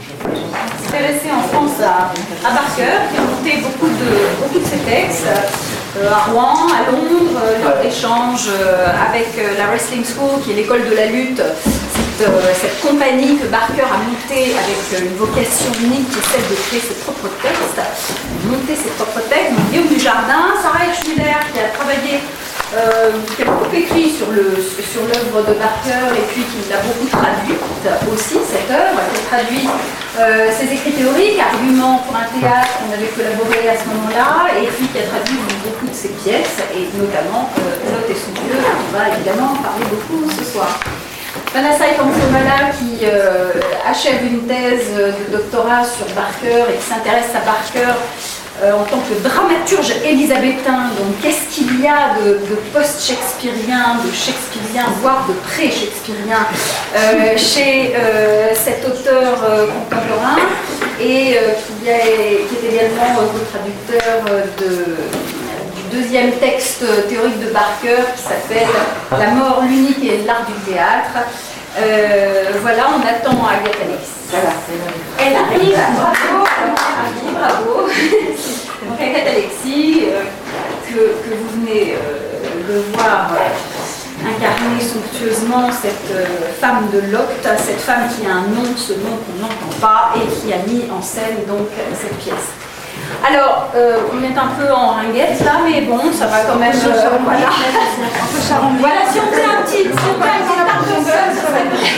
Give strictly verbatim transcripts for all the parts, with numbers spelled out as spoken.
Intéressé en France à, à Barker, qui a monté beaucoup de, beaucoup de ses textes, euh, à Rouen, à Londres, euh, lors d'échanges euh, avec euh, la Wrestling School, qui est l'école de la lutte, cette, euh, cette compagnie que Barker a montée avec euh, une vocation unique qui est celle de créer ses propres textes, monter ses propres textes. Donc Guillaume Dujardin, Sarah Schmiller, qui a travaillé, euh, qui a beaucoup écrit sur le sur l'œuvre de Barker et puis qui l'a beaucoup traduite aussi, cette œuvre, qui a traduit euh, ses écrits théoriques, arguments pour un théâtre, on avait collaboré à ce moment-là, et puis qui a traduit beaucoup de ses pièces, et notamment euh, Lot et son Dieu, on va évidemment en parler beaucoup ce soir. Vanessa Ikamsomala, qui euh, achève une thèse de doctorat sur Barker et qui s'intéresse à Barker Euh, en tant que dramaturge élisabétain. Donc qu'est-ce qu'il y a de, de post-shakespearien, de shakespearien, voire de pré-shakespearien euh, chez euh, cet auteur euh, contemporain, et euh, qui, est, qui est également euh, le traducteur de, du deuxième texte théorique de Barker qui s'appelle « La mort, l'unique et l'art du théâtre ». Euh, voilà, on attend Agathe Alexis. Voilà, elle arrive, bravo, bravo, bravo. Donc Agathe Alexis, euh, que, que vous venez euh, de voir euh, incarner somptueusement cette euh, femme de Lot, cette femme qui a un nom, ce nom qu'on n'entend pas, et qui a mis en scène donc cette pièce. Alors, euh, on est un peu en ringuette là, mais bon, ça va quand même. Euh, voilà. Voilà, si on fait un petit, si on fait un petit arc-en-ciel, ça va être.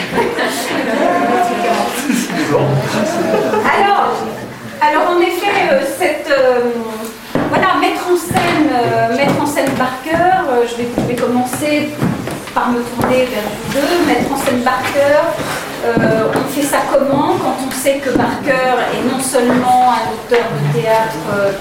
Alors, alors en effet, euh, cette euh, voilà, mettre en scène, euh, mettre en scène Barker. Euh, je, vais, je vais commencer par me tourner vers vous deux. Mettre en scène Barker. Euh, on fait ça comment quand on sait que Barker est non seulement un auteur de théâtre euh,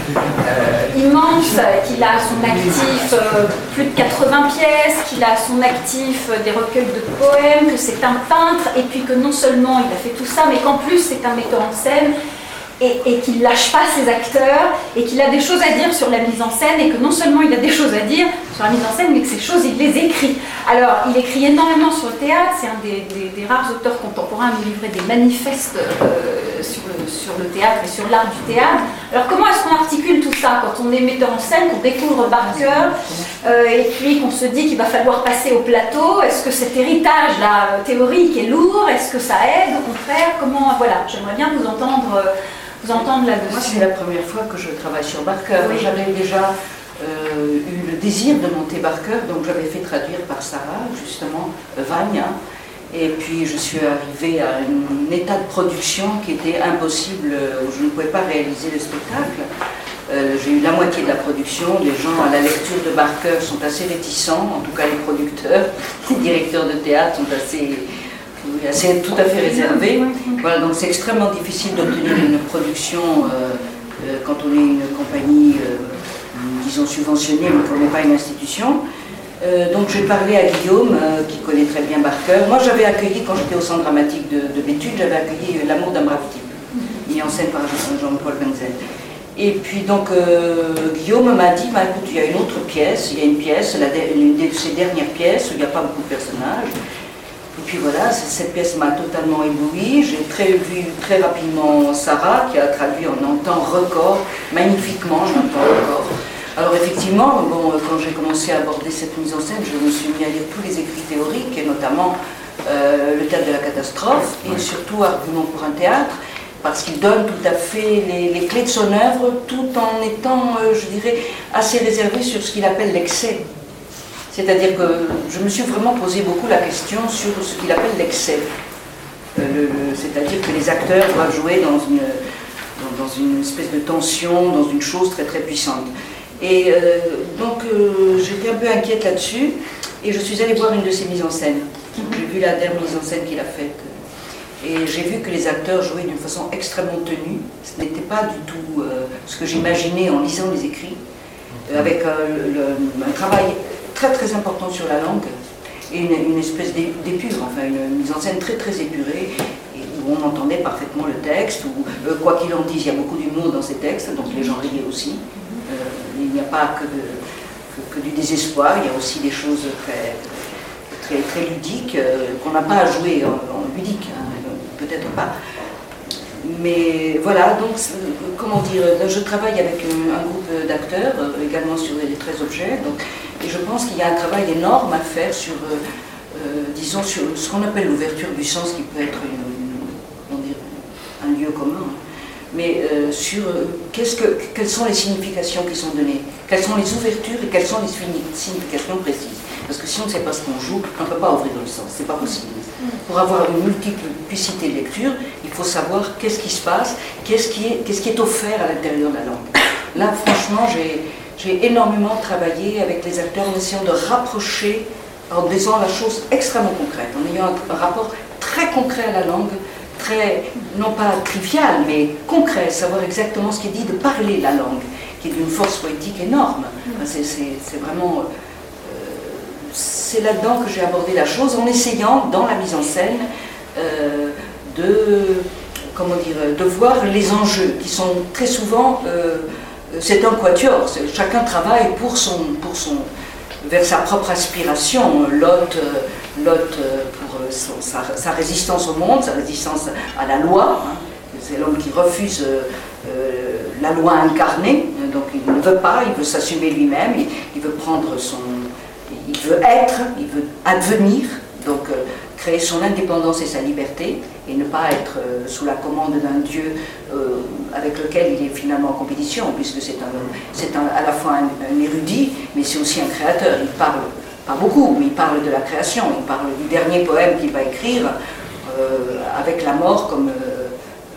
euh, immense, qu'il a à son actif euh, plus de quatre-vingts pièces, qu'il a à son actif euh, des recueils de poèmes, que c'est un peintre, et puis que non seulement il a fait tout ça, mais qu'en plus c'est un metteur en scène, et, et qu'il ne lâche pas ses acteurs, et qu'il a des choses à dire sur la mise en scène, et que non seulement il a des choses à dire sur la mise en scène, mais que ces choses, il les écrit. Alors, il écrit énormément sur le théâtre, c'est un des, des, des rares auteurs contemporains à nous livrer des manifestes euh, sur, le, sur le théâtre et sur l'art du théâtre. Alors, comment est-ce qu'on articule tout ça quand on est metteur en scène, qu'on découvre Barker, euh, et puis qu'on se dit qu'il va falloir passer au plateau? Est-ce que cet héritage-là, théorique, est lourd? Est-ce que ça aide, au contraire? Comment, voilà, j'aimerais bien vous entendre... Euh, Vous entendre là-dessus. Moi, c'est la première fois que je travaille sur Barker. Oui. J'avais déjà euh, eu le désir de monter Barker, donc j'avais fait traduire par Sarah, justement, Vania. Et puis je suis arrivée à un état de production qui était impossible, où je ne pouvais pas réaliser le spectacle. Euh, J'ai eu la moitié de la production. Les gens à la lecture de Barker sont assez réticents, en tout cas les producteurs, les directeurs de théâtre sont assez... C'est tout à fait réservé. Voilà, donc c'est extrêmement difficile d'obtenir une production euh, euh, quand on est une compagnie, euh, disons, subventionnée, mais qu'on n'est pas une institution. Euh, donc j'ai parlé à Guillaume, euh, qui connaît très bien Barker. Moi j'avais accueilli, quand j'étais au centre dramatique de, de Béthune, j'avais accueilli L'amour d'un brave type, mis en scène par Jean-Paul Benzel. Et puis donc euh, Guillaume m'a dit, bah, écoute, il y a une autre pièce, il y a une pièce, la, une de ses dernières pièces, où il n'y a pas beaucoup de personnages. Et puis voilà, cette pièce m'a totalement éblouie. J'ai très vu très rapidement Sarah, qui a traduit en un temps record, magnifiquement, je l'entends record. Alors effectivement, bon, quand j'ai commencé à aborder cette mise en scène, je me suis mis à lire tous les écrits théoriques, et notamment euh, le théâtre de la catastrophe, et surtout Argument pour un théâtre, parce qu'il donne tout à fait les, les clés de son œuvre, tout en étant, euh, je dirais, assez réservé sur ce qu'il appelle l'excès. C'est-à-dire que je me suis vraiment posé beaucoup la question sur ce qu'il appelle l'excès. Euh, C'est-à-dire que les acteurs doivent jouer dans une, dans, dans une espèce de tension, dans une chose très très puissante. Et euh, donc euh, j'étais un peu inquiète là-dessus, et je suis allée voir une de ses mises en scène. J'ai vu la dernière mise en scène qu'il a faite. Et j'ai vu que les acteurs jouaient d'une façon extrêmement tenue. Ce n'était pas du tout euh, ce que j'imaginais en lisant les écrits, euh, avec euh, le, un travail très très important sur la langue, et une, une espèce d'épure, enfin une mise en scène très très épurée, et où on entendait parfaitement le texte, où euh, quoi qu'il en dise, il y a beaucoup d'humour dans ces textes, donc les gens riaient aussi. Euh, il n'y a pas que, de, que, que du désespoir, il y a aussi des choses très, très, très ludiques, euh, qu'on n'a pas à jouer en, en ludique, hein, peut-être pas. mais voilà, donc, comment dire, je travaille avec un, un groupe d'acteurs, euh, également sur les treize objets, donc, et je pense qu'il y a un travail énorme à faire sur, euh, euh, disons, sur ce qu'on appelle l'ouverture du sens, qui peut être une, une, comment dire, un lieu commun, mais euh, sur euh, qu'est-ce que, quelles sont les significations qui sont données, quelles sont les ouvertures et quelles sont les significations précises. Parce que si on ne sait pas ce qu'on joue, on ne peut pas ouvrir le sens, c'est pas possible. Pour avoir une multiplicité de lectures, il faut savoir qu'est-ce qui se passe, qu'est-ce qui est, qu'est-ce qui est offert à l'intérieur de la langue. Là, franchement, j'ai énormément travaillé avec les acteurs en essayant de rapprocher, en disant la chose extrêmement concrète, en ayant un, un rapport très concret à la langue, très, non pas trivial, mais concret, savoir exactement ce qui est dit, de parler la langue, qui est d'une force poétique énorme. C'est vraiment... C'est là-dedans que j'ai abordé la chose, en essayant, dans la mise en scène, euh, de, comment dire, de voir les enjeux, qui sont très souvent, euh, c'est un quatuor, chacun travaille pour son, pour son, vers sa propre aspiration, l'autre pour son, sa, sa résistance au monde, sa résistance à la loi, hein. C'est l'homme qui refuse euh, euh, la loi incarnée, donc il ne veut pas, il veut s'assumer lui-même, il, il veut prendre son... Il veut être, il veut advenir, donc euh, créer son indépendance et sa liberté, et ne pas être euh, sous la commande d'un Dieu euh, avec lequel il est finalement en compétition, puisque c'est un, un, à la fois un, un érudit, mais c'est aussi un créateur. Il parle, pas beaucoup, mais il parle de la création, il parle du dernier poème qu'il va écrire, euh, avec la mort comme, euh,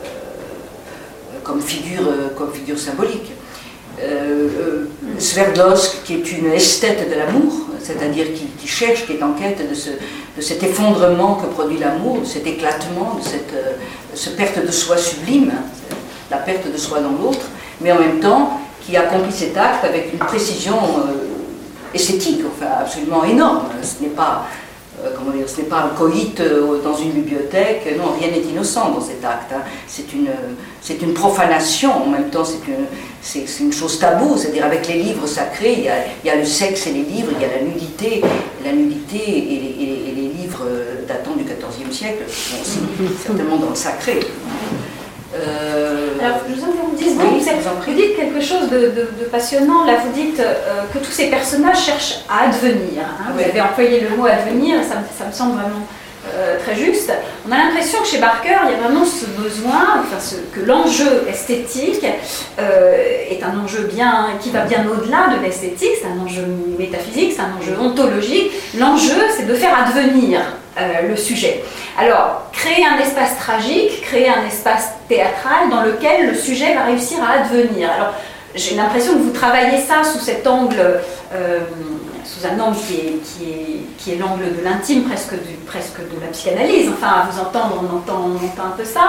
comme, figure, euh, comme figure symbolique. Euh, euh, Sverdlovsk, qui est une esthète de l'amour, c'est-à-dire qui, qui cherche, qui est en quête de, ce, de cet effondrement que produit l'amour, de cet éclatement, de cette, euh, cette perte de soi sublime, la perte de soi dans l'autre, mais en même temps qui accomplit cet acte avec une précision euh, esthétique, enfin absolument énorme. Ce n'est pas, euh, comment dire, ce n'est pas un coït euh, dans une bibliothèque, non, rien n'est innocent dans cet acte. Hein. C'est une, c'est une profanation, en même temps c'est une, c'est, c'est une chose taboue, c'est-à-dire avec les livres sacrés, il y, a, il y a le sexe et les livres, il y a la nudité, la nudité et les, et les, et les livres datant du quatorzième siècle, sont aussi certainement dans le sacré. Euh... Alors, je vous en dix secondes, oui, vous, vous dites quelque chose de, de, de passionnant. Là, vous dites euh, que tous ces personnages cherchent à advenir. Hein. Vous oui. avez employé le mot advenir, ça, ça me semble vraiment euh, très juste. On a l'impression que chez Barker, il y a vraiment ce besoin, enfin, ce, que l'enjeu esthétique euh, est un enjeu bien, qui va bien au-delà de l'esthétique, c'est un enjeu métaphysique, c'est un enjeu ontologique. L'enjeu, c'est de faire advenir Euh, le sujet. Alors, créer un espace tragique, créer un espace théâtral dans lequel le sujet va réussir à advenir. Alors, j'ai l'impression que vous travaillez ça sous cet angle, euh, sous un angle qui est, qui est, qui est l'angle de l'intime, presque, du, presque de la psychanalyse. Enfin, à vous entendre, on entend, on entend un peu ça.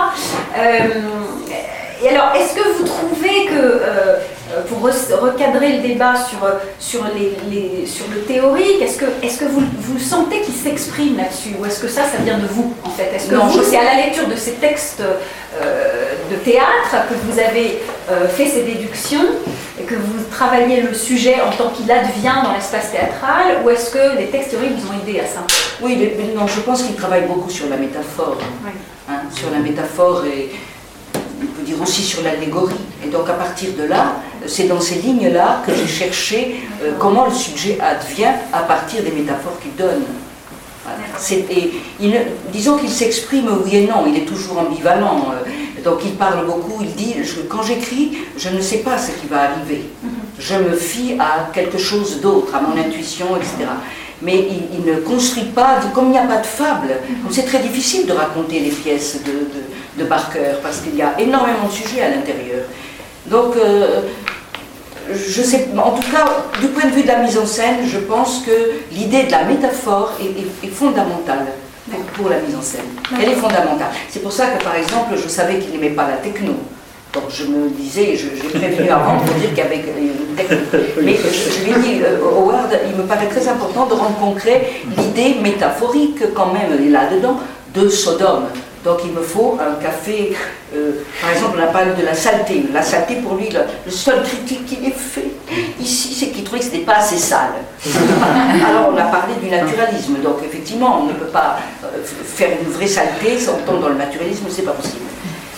Euh, et alors, est-ce que vous trouvez que, euh, pour recadrer le débat sur, sur, les, les, sur le théorique, est-ce que, est-ce que vous, vous sentez qu'il s'exprime là-dessus? Ou est-ce que ça, ça vient de vous, en fait? Est-ce que non, vous, c'est à la lecture de ces textes euh, de théâtre que vous avez euh, fait ces déductions et que vous travaillez le sujet en tant qu'il advient dans l'espace théâtral, ou est-ce que les textes théoriques vous ont aidé à ça? Oui, mais, mais non, je pense qu'il travaille beaucoup sur la métaphore, oui. hein, sur la métaphore et on peut dire aussi sur l'allégorie. Et donc à partir de là, c'est dans ces lignes-là que j'ai cherché euh, comment le sujet advient à partir des métaphores qu'il donne. Voilà. Et il, disons qu'il s'exprime oui et non, il est toujours ambivalent. Donc il parle beaucoup, il dit, je, quand j'écris, je ne sais pas ce qui va arriver. Je me fie à quelque chose d'autre, à mon intuition, et cetera. Mais il, il ne construit pas, comme il n'y a pas de fable, c'est très difficile de raconter les pièces de, de, de Barker, parce qu'il y a énormément de sujets à l'intérieur. Donc, euh, je sais, en tout cas, du point de vue de la mise en scène, je pense que l'idée de la métaphore est, est, est fondamentale pour, pour la mise en scène. Elle est fondamentale. C'est pour ça que, par exemple, je savais qu'il n'aimait pas la techno. Donc je me disais, je, j'ai prévenu avant pour dire qu'il y avait une technique. Mais je, je lui ai dit, euh, Howard, il me paraît très important de rendre concret l'idée métaphorique quand même, là-dedans, de Sodome. Donc il me faut un café, euh, par exemple on a parlé de la saleté. La saleté pour lui, le, le seul critique qu'il ait fait ici, c'est qu'il trouvait que ce n'était pas assez sale. Alors on a parlé du naturalisme, donc effectivement on ne peut pas euh, faire une vraie saleté sans tomber dans le naturalisme, c'est pas possible.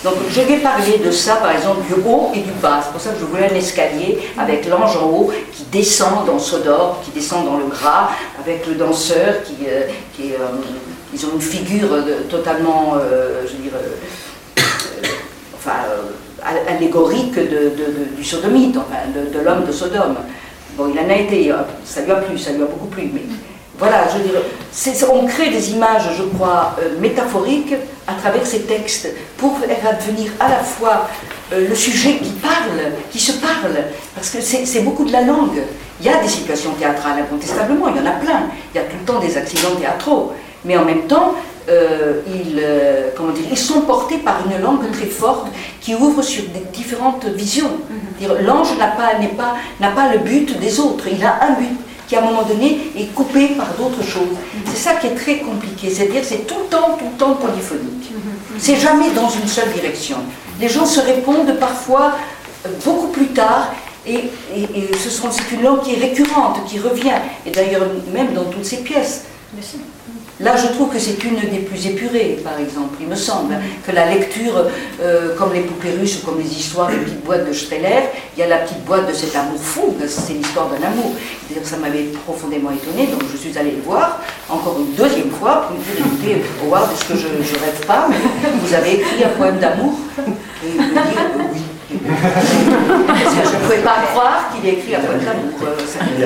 Donc je vais parler de ça, par exemple, du haut et du bas. C'est pour ça que je voulais un escalier avec l'ange en haut qui descend dans Sodore, qui descend dans le gras, avec le danseur qui, euh, qui est, euh, ils ont une figure de, totalement, euh, je veux dire, euh, euh, enfin, euh, allégorique de, de, de, du sodomite, enfin, de, de l'homme de Sodome. Bon, il en a été, ça lui a plu, ça lui a beaucoup plu, mais voilà, je veux dire, c'est, on crée des images, je crois, euh, métaphoriques à travers ces textes pour faire advenir à la fois euh, le sujet qui parle, qui se parle, parce que c'est, c'est beaucoup de la langue. Il y a des situations théâtrales, incontestablement, il y en a plein, il y a tout le temps des accidents théâtraux, mais en même temps, euh, ils, euh, comment dire, ils sont portés par une langue très forte qui ouvre sur des différentes visions. Mm-hmm. L'ange n'a pas, n'est pas, n'a pas le but des autres, il a un but qui à un moment donné est coupé par d'autres choses. Mm-hmm. C'est ça qui est très compliqué, c'est-à-dire c'est tout le temps, tout le temps polyphonique. Mm-hmm. C'est jamais dans une seule direction. Les gens se répondent parfois beaucoup plus tard, et, et, et ce sont, c'est une langue qui est récurrente, qui revient, et d'ailleurs même dans toutes ces pièces. Merci. Là, je trouve que c'est une des plus épurées, par exemple. Il me semble que la lecture, euh, comme les poupées russes ou comme les histoires de petites boîtes de Streller, il y a la petite boîte de cet amour fou, c'est l'histoire d'un amour. D'ailleurs, ça m'avait profondément étonnée, donc je suis allée le voir, encore une deuxième fois, pour me dire, écoutez, Howard, est-ce que je ne rêve pas, mais vous avez écrit un poème d'amour? Et il me dit, euh, oui. Parce que je ne pouvais pas croire qu'il ait écrit un poème d'amour. Euh,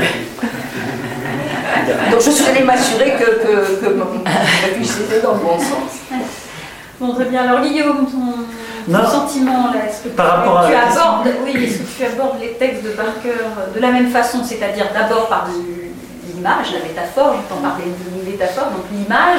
Donc je suis allée m'assurer que, que, que mon réfléchissait dans le bon sens. Bon, très bien. Alors Guillaume, ton, ton sentiment, là, est-ce que par tu, rapport tu à abordes, oui, est-ce que tu abordes les textes de Barker de la même façon, c'est-à-dire d'abord par l'image, la métaphore, j'entends parler de métaphore, donc l'image,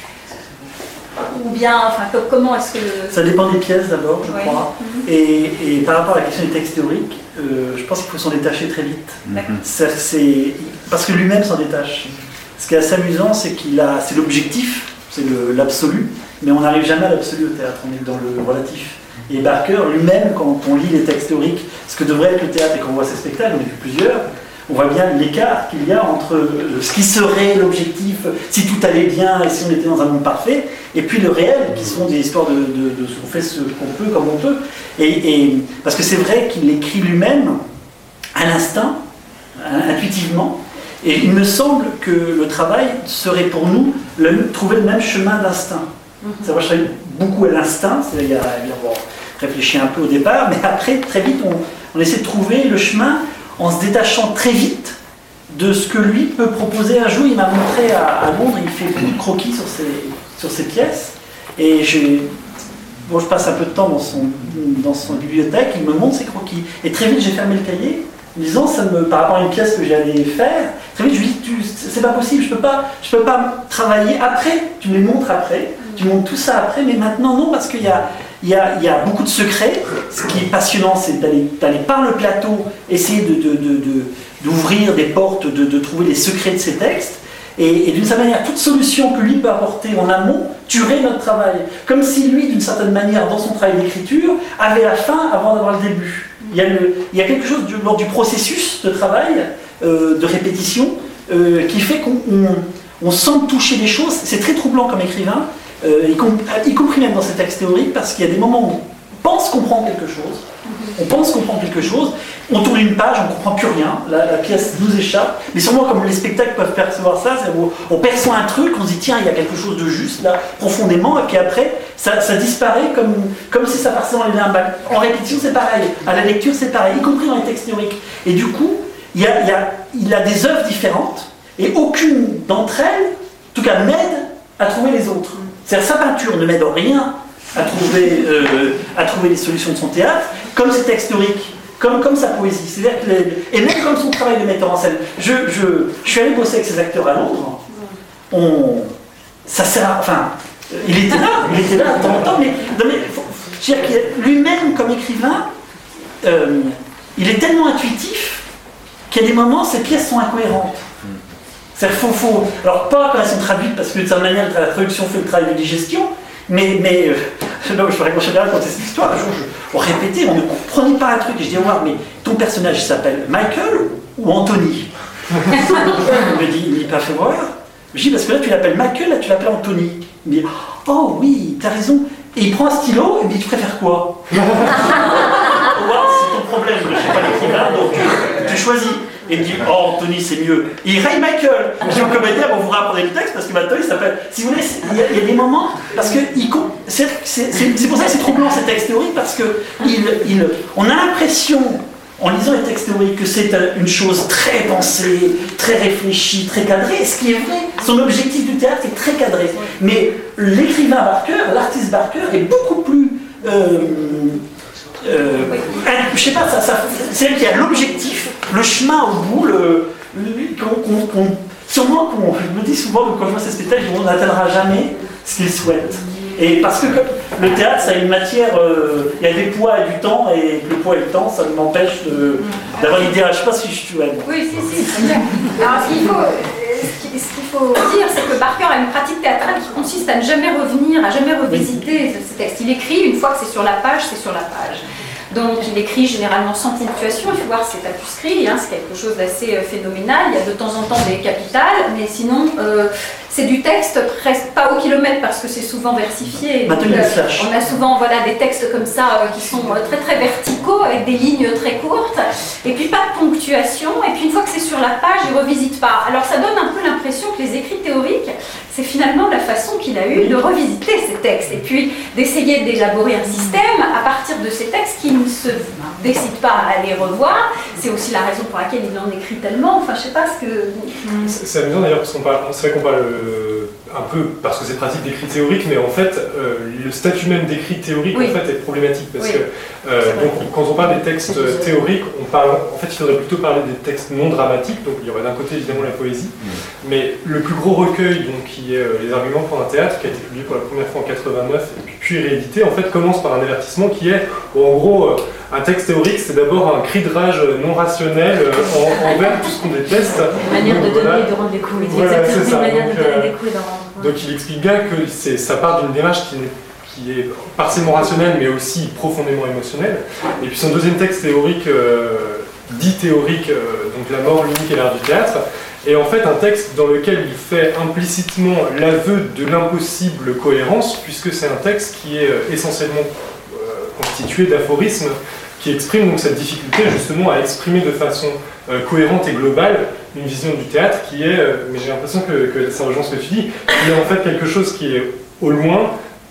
ou bien, enfin, comment est-ce que... Ça dépend des pièces d'abord, je oui. crois. Mm-hmm. et, et par rapport à la question des textes théoriques, euh, je pense qu'il faut s'en détacher très vite. Mm-hmm. C'est, c'est, parce que lui-même s'en détache. Ce qui est assez amusant, c'est qu'il a, c'est l'objectif, c'est le, l'absolu, mais on n'arrive jamais à l'absolu au théâtre, on est dans le relatif. Et Barker lui-même, quand on lit les textes théoriques, ce que devrait être le théâtre et qu'on voit ces spectacles, on a vu plusieurs, on voit bien l'écart qu'il y a entre ce qui serait l'objectif, si tout allait bien et si on était dans un monde parfait, et puis le réel, qui sont des histoires de, de, de ce qu'on fait ce qu'on peut, comme on peut. Et, et, parce que c'est vrai qu'il écrit lui-même à l'instinct, intuitivement, et il me semble que le travail serait pour nous le, trouver le même chemin d'instinct. Mm-hmm. Ça, moi, je travaille beaucoup à l'instinct, c'est-à-dire on réfléchit un peu au départ, mais après, très vite, on, on essaie de trouver le chemin en se détachant très vite de ce que lui peut proposer. Un jour, il m'a montré à, à Londres, il fait beaucoup de croquis sur ses, sur ses pièces, et je, bon, je passe un peu de temps dans son, dans son bibliothèque, il me montre ses croquis, et très vite j'ai fermé le cahier, en disant, ça me, par rapport à une pièce que j'allais faire, très vite je lui dis, tu, c'est pas possible, je peux pas, je peux pas travailler après, tu me les montres après, tu montres tout ça après, mais maintenant non, parce qu'il y a Il y, a, il y a beaucoup de secrets. Ce qui est passionnant, c'est d'aller, d'aller par le plateau, essayer de, de, de, de, d'ouvrir des portes, de, de trouver les secrets de ces textes. Et, et d'une certaine manière, toute solution que lui peut apporter en amont tuerait notre travail. Comme si lui, d'une certaine manière, dans son travail d'écriture, avait la fin avant d'avoir le début. Il y a, le, il y a quelque chose du, lors du processus de travail, euh, de répétition, euh, qui fait qu'on on, on sent toucher des choses. C'est très troublant comme écrivain. Euh, y, com- y compris même dans ces textes théoriques, parce qu'il y a des moments où on pense comprendre quelque chose, on pense comprendre quelque chose, on tourne une page, on ne comprend plus rien, la, la pièce nous échappe, mais sûrement comme les spectacles peuvent percevoir ça, c'est où on perçoit un truc, on se dit tiens, il y a quelque chose de juste là, profondément, et puis après, ça, ça disparaît comme, comme si ça passait dans les limbes. En répétition, c'est pareil, à la lecture, c'est pareil, y compris dans les textes théoriques. Et du coup, il, y a, il, y a, il a des œuvres différentes, et aucune d'entre elles, en tout cas, m'aide à trouver les autres. C'est-à-dire, sa peinture ne m'aide en rien à trouver, euh, à trouver les solutions de son théâtre, comme ses textes théoriques, comme, comme sa poésie. C'est-à-dire que les, et même comme son travail de metteur en scène. Je, je, je suis allé bosser avec ces acteurs à Londres. On, ça sert à, enfin, il était là, il était là de temps en temps, mais, non, mais faut, je veux dire qu'il, lui-même, comme écrivain, euh, il est tellement intuitif qu'à des moments, ses pièces sont incohérentes. C'est faux, faux. Alors, pas quand elles sont traduites, parce que de cette manière, la traduction fait le travail de digestion, mais, mais euh, là où je me raconte bien raconter cette histoire, un jour, je, on répétait, on ne comprenait pas un truc, et je dis, oh, mais ton personnage s'appelle Michael ou Anthony? Il me dit, il n'est pas fait voir. Je dis, parce que là, tu l'appelles Michael, là, tu l'appelles Anthony. Il me dit, oh oui, t'as raison. Et il prend un stylo et il dit tu préfères quoi? Wow, c'est ton problème, je sais pas l'écrivain, donc tu choisis. Et il me dit oh Anthony c'est mieux. Et il raye Michael. Je dis au comédien bon vous rapprenez le texte parce que maintenant il s'appelle. Si vous voulez, il y, a, il y a des moments parce que il, c'est, c'est, c'est pour ça que c'est troublant ces textes théoriques parce que il, il, on a l'impression en lisant les textes théoriques que c'est une chose très pensée, très réfléchie, très cadrée, ce qui est vrai. Son objectif du théâtre est très cadré. Mais l'écrivain Barker, l'artiste Barker est beaucoup plus... Euh, euh, je sais pas, ça, ça, c'est elle qui a l'objectif, le chemin au bout, le, le, qu'on, qu'on, qu'on, sûrement, qu'on, je me dis souvent que quand je vois ces spectacles, on n'atteindra jamais ce qu'il souhaite. Et parce que le théâtre, ça a une matière, euh, il y a des poids et du temps, et le poids et le temps, ça m'empêche de, d'avoir l'idée. Je ne sais pas si je suis... Ouais. Oui, si, si, c'est bien. Alors, ce qu'il faut, ce qu'il faut dire, c'est que Barker a une pratique théâtrale qui consiste à ne jamais revenir, à jamais revisiter ces textes. Il écrit, une fois que c'est sur la page, c'est sur la page. Donc il écrit généralement sans ponctuation, il faut voir ses tapuscrits, hein, c'est quelque chose d'assez euh, phénoménal, il y a de temps en temps des capitales, mais sinon euh, c'est du texte presque pas au kilomètre parce que c'est souvent versifié. Donc, euh, on a souvent voilà, des textes comme ça euh, qui sont euh, très très verticaux avec des lignes très courtes, et puis pas de ponctuation, et puis une fois que c'est sur la page, il ne revisite pas. Alors ça donne un peu l'impression que les écrits théoriques, c'est finalement la façon qu'il a eu de revisiter ces textes, et puis d'essayer d'élaborer un système à partir de ces textes qui ne se décide pas à les revoir. C'est aussi la raison pour laquelle il en écrit tellement. Enfin, je sais pas ce que... C'est amusant d'ailleurs, parce qu'on parle, c'est vrai qu'on parle euh, un peu parce que c'est pratique d'écrit théorique, mais en fait, euh, le statut même d'écrit théorique oui. en fait, est problématique. Parce oui. que euh, donc, quand on parle des textes théoriques, on parle, en fait, il faudrait plutôt parler des textes non dramatiques. Donc, il y aurait d'un côté évidemment la poésie, mmh. mais le plus gros recueil, donc, qui est euh, Les arguments pour un théâtre, qui a été publié pour la première fois en quatre-vingt-neuf et puis, puis réédité, en fait, commence par un avertissement qui est, bon, en gros, euh, un texte théorique, c'est d'abord un cri de rage non rationnel euh, en, envers tout ce qu'on déteste. Une manière de donner et de rendre des coups. Voilà, c'est ça. Une manière donc, de donner euh, des coups et d'en rendre. Donc il explique bien que c'est, ça part d'une démarche qui est, qui est partiellement rationnelle, mais aussi profondément émotionnelle. Et puis son deuxième texte théorique, euh, dit théorique, euh, donc La mort, l'unique et l'art du théâtre, est en fait un texte dans lequel il fait implicitement l'aveu de l'impossible cohérence, puisque c'est un texte qui est euh, essentiellement euh, constitué d'aphorismes, qui exprime donc cette difficulté justement à exprimer de façon euh, cohérente et globale une vision du théâtre qui est, euh, mais j'ai l'impression que, que ça rejoint ce que tu dis, qui est en fait quelque chose qui est au loin,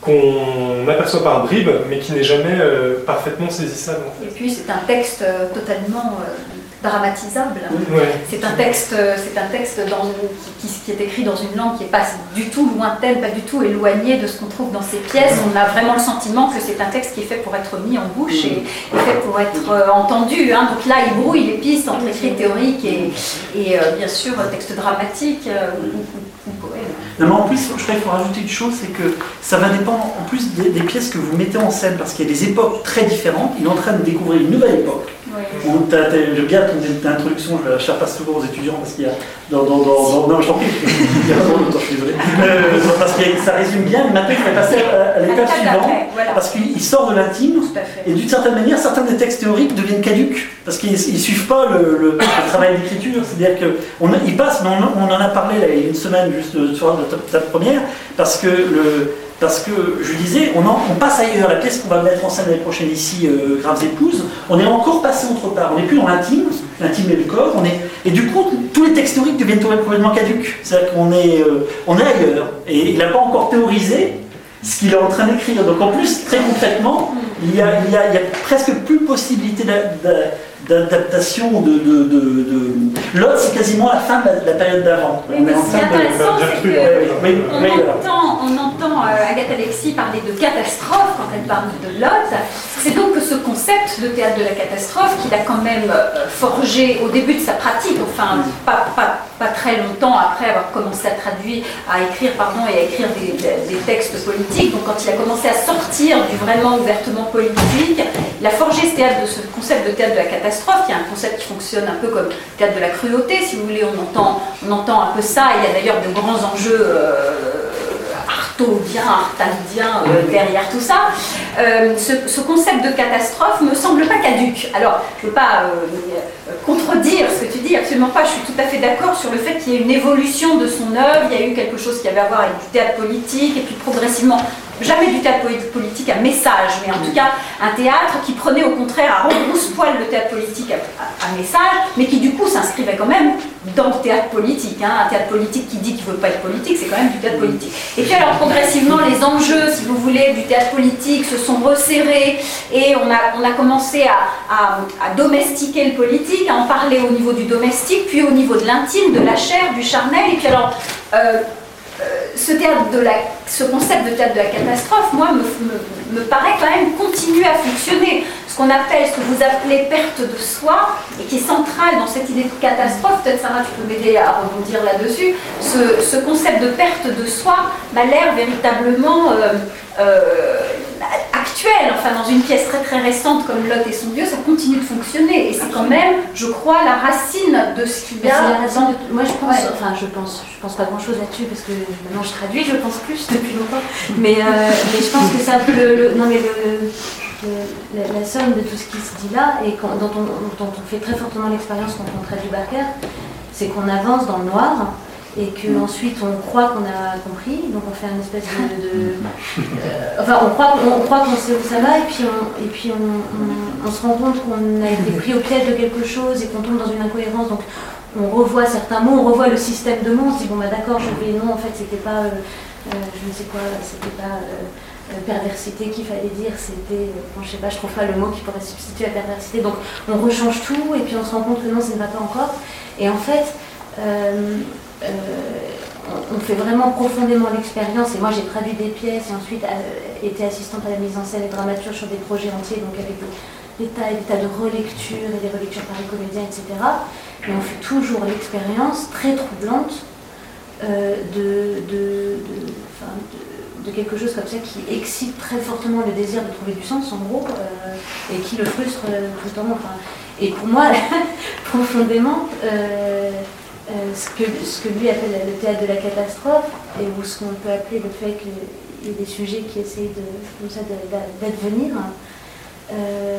qu'on aperçoit par bribes, mais qui n'est jamais euh, parfaitement saisissable. En fait. Et puis c'est un texte euh, totalement euh, dramatisable. Ouais. C'est un texte, c'est un texte dans, qui, qui est écrit dans une langue qui n'est pas du tout lointaine, pas du tout éloignée de ce qu'on trouve dans ces pièces. On a vraiment le sentiment que c'est un texte qui est fait pour être mis en bouche et, et fait pour être euh, entendu. Hein. Donc là, il brouille les pistes entre écrit théorique et, et euh, bien sûr texte dramatique euh, ou, ou, ou poème. Non, mais en plus, je crois qu'il faut rajouter une chose, c'est que ça va dépendre en plus des, des pièces que vous mettez en scène, parce qu'il y a des époques très différentes. Il est en train de découvrir une nouvelle époque. Oui. Je bien ton introduction, je la je passe toujours aux étudiants, parce qu'il y a... Dans, dans, dans, dans, non, je t'en prie, il y a pas trop longtemps, je suis désolé. Euh, parce que ça résume bien, mais maintenant il faut passer à, à l'étape suivante, voilà. Parce qu'il sort de l'intime, et d'une certaine manière, certains des textes théoriques deviennent caducs, parce qu'ils ne suivent pas le, le, le travail d'écriture. C'est-à-dire qu'ils passent, mais on, on en a parlé là, il y a une semaine, juste sur la table première, parce que, le, parce que je disais, on, en, on passe ailleurs. La pièce qu'on va mettre en scène l'année prochaine ici, euh, Graves épouses, on est encore passé autre part. On n'est plus dans l'intime, l'intime et le corps, on est, et du coup, tous les textes théoriques deviennent complètement caducs. C'est-à-dire qu'on est, euh, on est ailleurs, et il n'a pas encore théorisé ce qu'il est en train d'écrire. Donc en plus, très concrètement, il y a, il y a, il y a presque plus possibilité d'adaptation de, de, de, de... L'autre, c'est quasiment la fin de la, de la période d'avant. Oui, mais ce qui est intéressant, c'est qu'on oui, entend, on entend euh, Agathe Alexis parler de catastrophe quand elle parle de Lot. C'est donc que ce concept de théâtre de la catastrophe qu'il a quand même euh, forgé au début de sa pratique, enfin pas, pas, pas très longtemps après avoir commencé à traduire, à écrire pardon, et à écrire des, des, des textes politiques. Donc quand il a commencé à sortir du vraiment ouvertement politique, il a forgé ce, théâtre de, ce concept de théâtre de la catastrophe, qui est un concept qui fonctionne un peu comme théâtre de la cruauté, si vous voulez. On entend, on entend un peu ça. Il y a d'ailleurs de grands enjeux euh, artaudiens, artaldiens euh, derrière tout ça. Euh, ce, ce concept de catastrophe me semble pas caduc. Alors, je ne veux pas euh, contredire ce que tu dis, absolument pas. Je suis tout à fait d'accord sur le fait qu'il y ait une évolution de son œuvre. Il y a eu quelque chose qui avait à voir avec du théâtre politique, et puis progressivement, jamais du théâtre politique à message, mais en tout cas un théâtre qui prenait au contraire à rebrousse-poil le théâtre politique à, à, à message, mais qui du coup s'inscrivait quand même dans le théâtre politique. Hein. Un théâtre politique qui dit qu'il ne veut pas être politique, c'est quand même du théâtre politique. Et puis alors progressivement, les enjeux, si vous voulez, du théâtre politique se sont resserrés et on a, on a commencé à, à, à domestiquer le politique, à en parler au niveau du domestique, puis au niveau de l'intime, de la chair, du charnel. Et puis alors, euh, euh, ce, théâtre de la, ce concept de théâtre de la catastrophe, moi, me, me, me paraît quand même continuer à fonctionner. Ce qu'on appelle, ce que vous appelez perte de soi, et qui est central dans cette idée de catastrophe, peut-être Sarah, tu peux m'aider à rebondir là-dessus, ce, ce concept de perte de soi m'a l'air véritablement euh, euh, actuel, enfin dans une pièce très très récente comme Lot et son Dieu, ça continue de fonctionner, et c'est quand même, je crois, la racine de ce qu'il y a. La racine de... Moi je pense, ouais. enfin je pense, je pense pas grand-chose là-dessus, parce que maintenant je traduis, je pense plus depuis longtemps, mais, euh, mais je pense que ça, le, le, non mais le... La, la somme de tout ce qui se dit là, et quand, dont, on, dont on fait très fortement l'expérience quand on traduit Barker, c'est qu'on avance dans le noir et qu'ensuite on croit qu'on a compris, donc on fait une espèce de... de euh, enfin, on croit, on, on croit qu'on sait où ça va, et puis on, et puis on, on, on se rend compte qu'on a été pris au piège de quelque chose et qu'on tombe dans une incohérence, donc on revoit certains mots, on revoit le système de mots, on se dit bon bah d'accord, je vais, non en fait c'était pas, euh, euh, je ne sais quoi, c'était pas... Euh, perversité qu'il fallait dire, c'était, bon, je sais pas, je trouve pas le mot qui pourrait substituer à perversité, donc on rechange tout et puis on se rend compte que non, ça ne va pas encore, et en fait euh, euh, on, on fait vraiment profondément l'expérience, et moi j'ai traduit des pièces et ensuite euh, été assistante à la mise en scène et dramaturge sur des projets entiers, donc avec des, des tas et des tas de relectures et des relectures par les comédiens, et cetera, et on fait toujours l'expérience très troublante euh, de, de, de, enfin, de de quelque chose comme ça qui excite très fortement le désir de trouver du sens en gros, euh, et qui le frustre euh, tout le temps. Enfin, et pour moi, profondément, euh, euh, ce, que, ce que lui appelle le théâtre de la catastrophe, et ou ce qu'on peut appeler le fait qu'il y ait des sujets qui essayent de, comme ça, d'advenir, euh,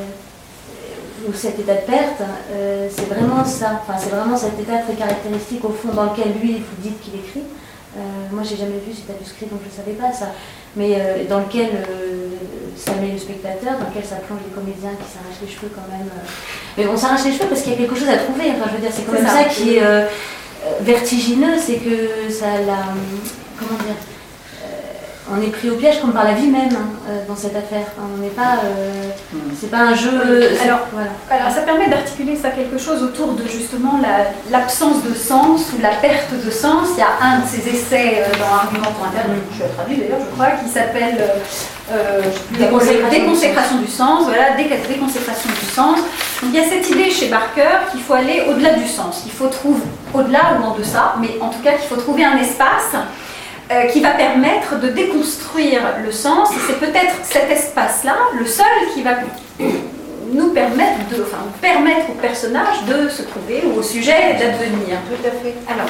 ou cet état de perte, euh, c'est vraiment ça. Enfin, c'est vraiment cet état très caractéristique au fond dans lequel lui, vous dites qu'il écrit. Euh, moi j'ai jamais vu cet manuscrit, donc je ne savais pas ça, mais euh, dans lequel euh, ça met le spectateur, dans lequel ça plonge les comédiens qui s'arrachent les cheveux quand même. Euh. Mais on s'arrache les cheveux parce qu'il y a quelque chose à trouver, enfin je veux dire, c'est quand même ça, ça qui est euh, vertigineux, c'est que ça la... comment dire, on est pris au piège comme par la vie même, hein, euh, dans cette affaire. Enfin, on n'est pas, euh, c'est pas un jeu. Alors, voilà. Alors, ça permet d'articuler ça quelque chose autour de justement la, l'absence de sens ou la perte de sens. Il y a un de ces essais euh, dans Argument pour Internet, je l'ai traduit d'ailleurs, je crois, qui s'appelle euh, Déconsécration, déconsécration du sens. Voilà, dé, déconsécration du sens. Donc, il y a cette idée chez Barker qu'il faut aller au-delà du sens, qu'il faut trouver au-delà ou en deçà, mais en tout cas qu'il faut trouver un espace Euh, qui va permettre de déconstruire le sens, et c'est peut-être cet espace-là, le seul qui va nous permettre, de, enfin, permettre au personnage de se trouver, ou au sujet d'advenir. Tout à fait. Alors,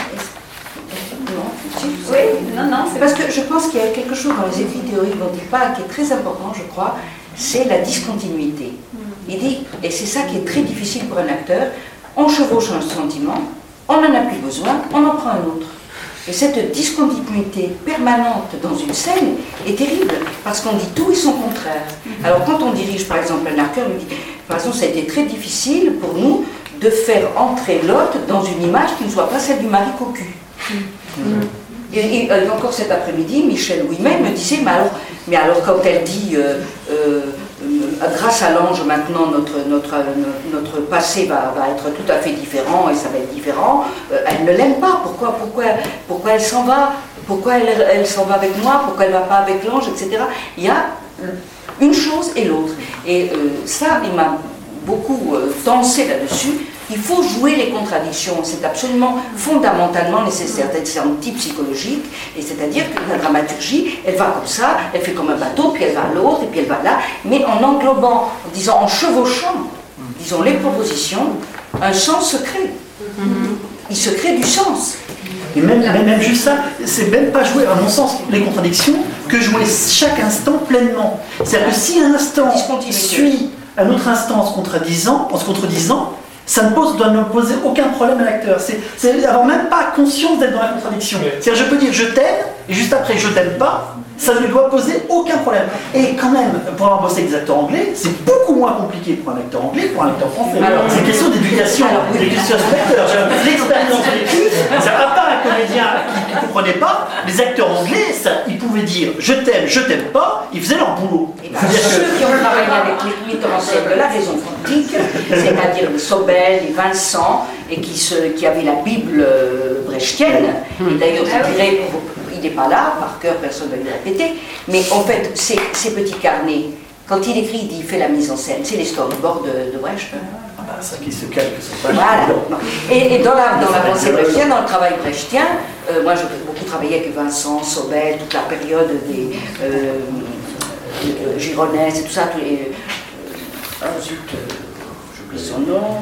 non, oui, non, non, c'est parce que je pense qu'il y a quelque chose dans les écrits théoriques dont il parle qui est très important, je crois, c'est la discontinuité. Il dit, et c'est ça qui est très difficile pour un acteur, on chevauche un sentiment, on n'en a plus besoin, on en prend un autre. Et cette discontinuité permanente dans une scène est terrible, parce qu'on dit tout et son contraire. Alors quand on dirige par exemple un acteur, on dit, par exemple, ça a été très difficile pour nous de faire entrer Lot dans une image qui ne soit pas celle du mari cocu. Mm. Et, et, et encore cet après-midi, Michel Ouimet me disait, mais alors, mais alors quand elle dit euh, euh, grâce à l'ange maintenant notre, notre, notre passé va, va être tout à fait différent et ça va être différent, euh, elle ne l'aime pas. Pourquoi, pourquoi, pourquoi elle s'en va? Pourquoi elle, elle s'en va avec moi? Pourquoi elle ne va pas avec l'ange, et cetera. Il y a une chose et l'autre. Et euh, ça, il m'a beaucoup euh, tensé là-dessus. Il faut jouer les contradictions, c'est absolument fondamentalement nécessaire. C'est un type psychologique, et c'est-à-dire que la dramaturgie, elle va comme ça, elle fait comme un bateau, puis elle va à l'autre, et puis elle va là, mais en englobant, en disant, en chevauchant, disons, les propositions, un sens se crée. Il se crée du sens. Et même, même, même juste ça, c'est même pas jouer, à mon sens, les contradictions, que jouer chaque instant pleinement. C'est-à-dire que si un instant suit un autre instant en se contredisant, en se contredisant, ça ne pose, doit ne poser aucun problème à l'acteur. C'est, c'est avoir même pas conscience d'être dans la contradiction. C'est-à-dire, je peux dire je t'aime, et juste après je t'aime pas, ça ne doit poser aucun problème. Et quand même, pour avoir bossé avec des acteurs anglais, c'est beaucoup moins compliqué pour un acteur anglais que pour un acteur français. Alors, c'est une question d'éducation, d'éducation d'acteur. J'ai l'expérience vécue. À part un comédien qui ne comprenait pas, les acteurs anglais, ça, ils pouvaient dire je t'aime, je t'aime pas, ils faisaient leur boulot. Et ben, ceux qui ont travaillé avec les metteurs en scène de la raison politique, c'est-à-dire les Sobel, les Vincent, et qui, se, qui avaient la Bible brechtienne, et d'ailleurs, je dirais, il n'est pas là, par cœur, personne ne va lui répéter, mais en fait, ces, ces petits carnets, quand il écrit, il dit, il fait la mise en scène, c'est les storyboards de, de Brecht. Ah bah, ça qui se calque, c'est pas voilà. Et, et dans la, dans la pensée brechtienne, dans le travail brechtien, euh, moi j'ai beaucoup travaillé avec Vincent, Sobel, toute la période des euh, euh, Gironès et tout ça, tous les. Euh, ah zut, euh, j'oublie son nom.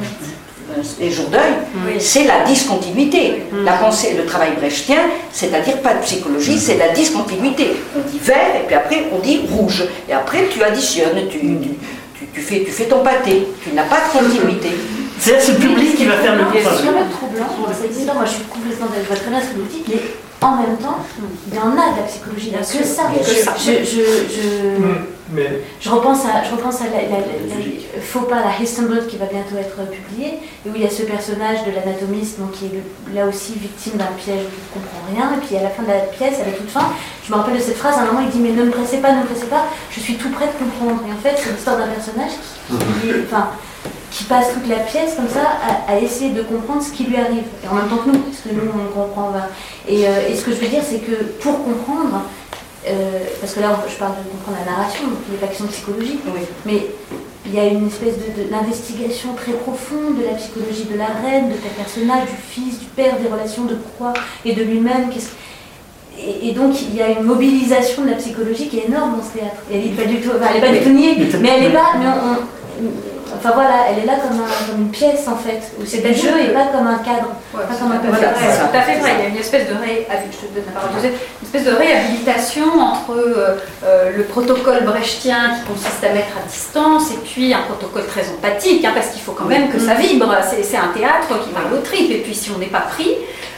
Les jours deuil, oui. C'est la discontinuité. Mmh. La pensée, le travail brechtien, c'est-à-dire pas de psychologie, c'est la discontinuité. On dit vert et puis après on dit rouge. Et après tu additionnes, tu, tu, tu, tu, fais, tu fais ton pâté. Tu n'as pas de continuité. C'est ce public qui va faire le plus. C'est le troublant, c'est évident, moi je suis complètement d'accord, je vois très bien ce que vous dites, mais en même temps, il y en a de la psychologie, là, que ça. Je, je, je, je, mais... je repense à, je repense à la, la, la, la, Faux pas, la Hestonblood qui va bientôt être publiée, et où il y a ce personnage de l'anatomiste donc, qui est là aussi victime d'un piège où il ne comprend rien, et puis à la fin de la pièce, à la toute fin, je me rappelle de cette phrase, à un moment il dit mais ne me pressez pas, ne me pressez pas, je suis tout prêt de comprendre. Et en fait, c'est l'histoire d'un personnage qui, qui, enfin, qui passe toute la pièce comme ça à, à essayer de comprendre ce qui lui arrive, et en même temps que nous, parce que nous on comprend. Et, euh, et ce que je veux dire, c'est que pour comprendre, euh, parce que là je parle de comprendre la narration, donc il n'est pas question psychologique, oui. Mais il y a une espèce de, de, d'investigation très profonde de la psychologie de la reine, de tel personnage, du fils, du père, des relations de Croix et de lui-même. Qu'est-ce... Et, et donc il y a une mobilisation de la psychologie qui est énorme dans ce théâtre. Et elle n'est pas du tout, enfin, elle n'est pas détonnée, mais elle est là, mais on, on, enfin voilà, elle est là comme, un, comme une pièce en fait, où c'est du jeu et pas comme un cadre. Ouais, pas comme un voilà, c'est tout à fait vrai. Il y a une espèce de ré... je te donne la parole, une espèce de réhabilitation entre euh, euh, le protocole brechtien qui consiste à mettre à distance et puis un protocole très empathique, hein, parce qu'il faut quand même que ça vibre. C'est, c'est un théâtre qui parle aux tripes, et puis si on n'est pas pris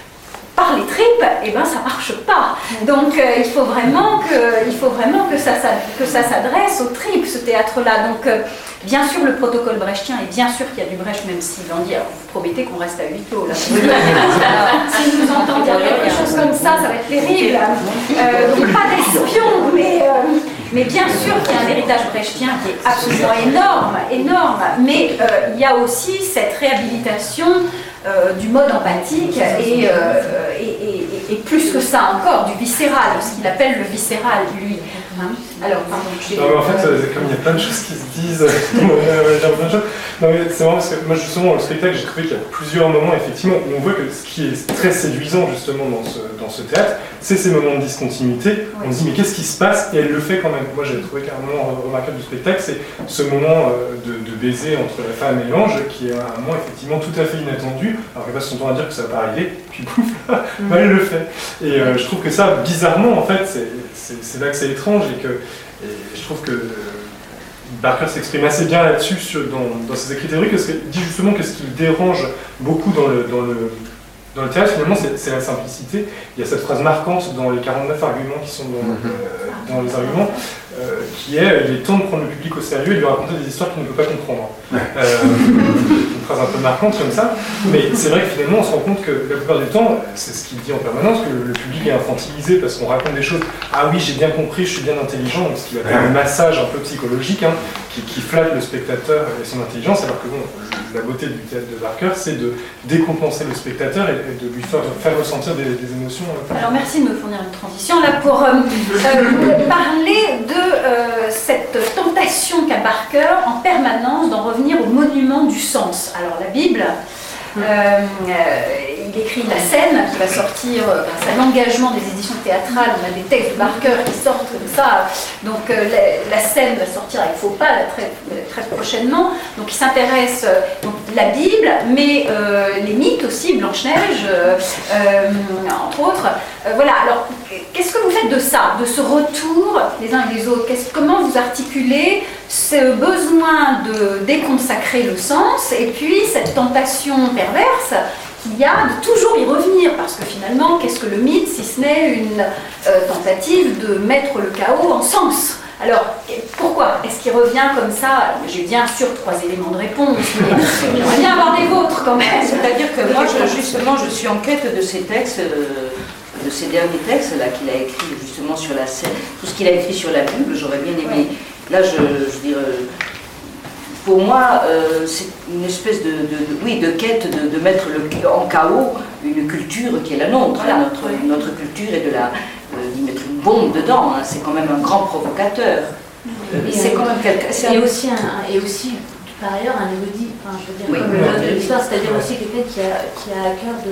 par les tripes, eh ben ça marche pas. Donc euh, il faut vraiment que, il faut vraiment que ça, ça, que ça s'adresse aux tripes, ce théâtre-là. Donc euh, bien sûr le protocole brechtien, et bien sûr qu'il y a du Brecht, même s'il en dit, alors vous promettez qu'on reste à huis clos là. Alors, si vous entendez dire quelque chose comme ça, ça va être terrible. Euh, donc pas d'espion, mais, euh, mais bien sûr qu'il y a un héritage brechtien qui est absolument énorme, énorme. Mais euh, il y a aussi cette réhabilitation Euh, du mode empathique et, euh, et, et, et plus que ça encore, du viscéral, ce qu'il appelle le viscéral, lui. Hein alors, pardon, j'ai... Non, mais en fait, euh, comme il y a plein de choses qui se disent, euh, j'ai plein de choses. Non, mais c'est marrant parce que moi, justement, le spectacle, j'ai trouvé qu'il y a plusieurs moments, effectivement, où on voit que ce qui est très séduisant, justement, dans ce, dans ce théâtre, c'est ces moments de discontinuité. Ouais. On se dit, mais qu'est-ce qui se passe? Et elle le fait quand même. Moi, j'ai trouvé qu'un moment remarquable du spectacle, c'est ce moment euh, de, de baiser entre la femme et l'ange, qui est un moment, effectivement, tout à fait inattendu. Alors, elle passe son temps à dire que ça va pas arriver, puis pouf, bah, elle le fait. Et euh, je trouve que ça, bizarrement, en fait, c'est, c'est, c'est là que c'est étrange, et que et je trouve que Barker s'exprime assez bien là-dessus dans, dans ses écrits théoriques, parce qu'il dit justement que ce qui le dérange beaucoup dans le, dans le, dans le théâtre, finalement, c'est, c'est la simplicité. Il y a cette phrase marquante dans les quarante-neuf arguments qui sont dans, euh, dans les arguments, euh, qui est « il est temps de prendre le public au sérieux et de lui raconter des histoires qu'il ne peut pas comprendre ». Euh, une phrase un peu marquante comme ça, mais c'est vrai que finalement on se rend compte que la plupart du temps, c'est ce qu'il dit en permanence, que le public est infantilisé parce qu'on raconte des choses « ah oui, j'ai bien compris, je suis bien intelligent », donc ce qui va faire un massage un peu psychologique, hein, qui, qui flatte le spectateur et son intelligence, alors que bon, la beauté du théâtre de Barker, c'est de décompenser le spectateur et, et de lui faire, faire ressentir des, des émotions. Euh, alors merci de me fournir une transition là pour euh, euh, parler de euh, cette tentation qu'a Barker en permanence d'en revenir au monument du sens. Alors la Bible, euh, euh, il écrit La Scène qui va sortir euh, grâce à l'engagement des éditions théâtrales. On a des textes de Barker qui sortent comme ça. Donc euh, la, la Scène va sortir avec Faux pas là, très, très prochainement. Donc il s'intéresse euh, donc la Bible, mais euh, les mythes aussi, Blanche-Neige, euh, euh, entre autres. Euh, voilà. Alors qu'est-ce que vous faites de ça, de ce retour les uns et les autres? Qu'est-ce, comment vous articulez ce besoin de déconsacrer le sens, et puis cette tentation perverse qu'il y a de toujours y revenir, parce que finalement, qu'est-ce que le mythe si ce n'est une euh, tentative de mettre le chaos en sens? Alors, pourquoi est-ce qu'il revient comme ça? J'ai bien sûr trois éléments de réponse, mais j'aimerais bien avoir des vôtres quand même. C'est-à-dire que moi, je, justement, je suis en quête de ces textes, euh, de ces derniers textes là qu'il a écrit justement sur la scène, tout ce qu'il a écrit sur la Bible, j'aurais bien aimé. Là, je, je veux dire, pour moi, euh, c'est une espèce de, de, de, oui, de quête de, de mettre le, en chaos une culture qui est la nôtre. Voilà. Notre, notre culture est de la, euh, d'y mettre une bombe dedans. Hein, c'est quand même un grand provocateur. Et c'est quand même quelqu'un. Et aussi, un, et aussi, par ailleurs, un érudit. Enfin, je veux dire, oui, comme oui, le oui. de l'histoire, c'est-à-dire aussi quelqu'un qui a, qui a à cœur de.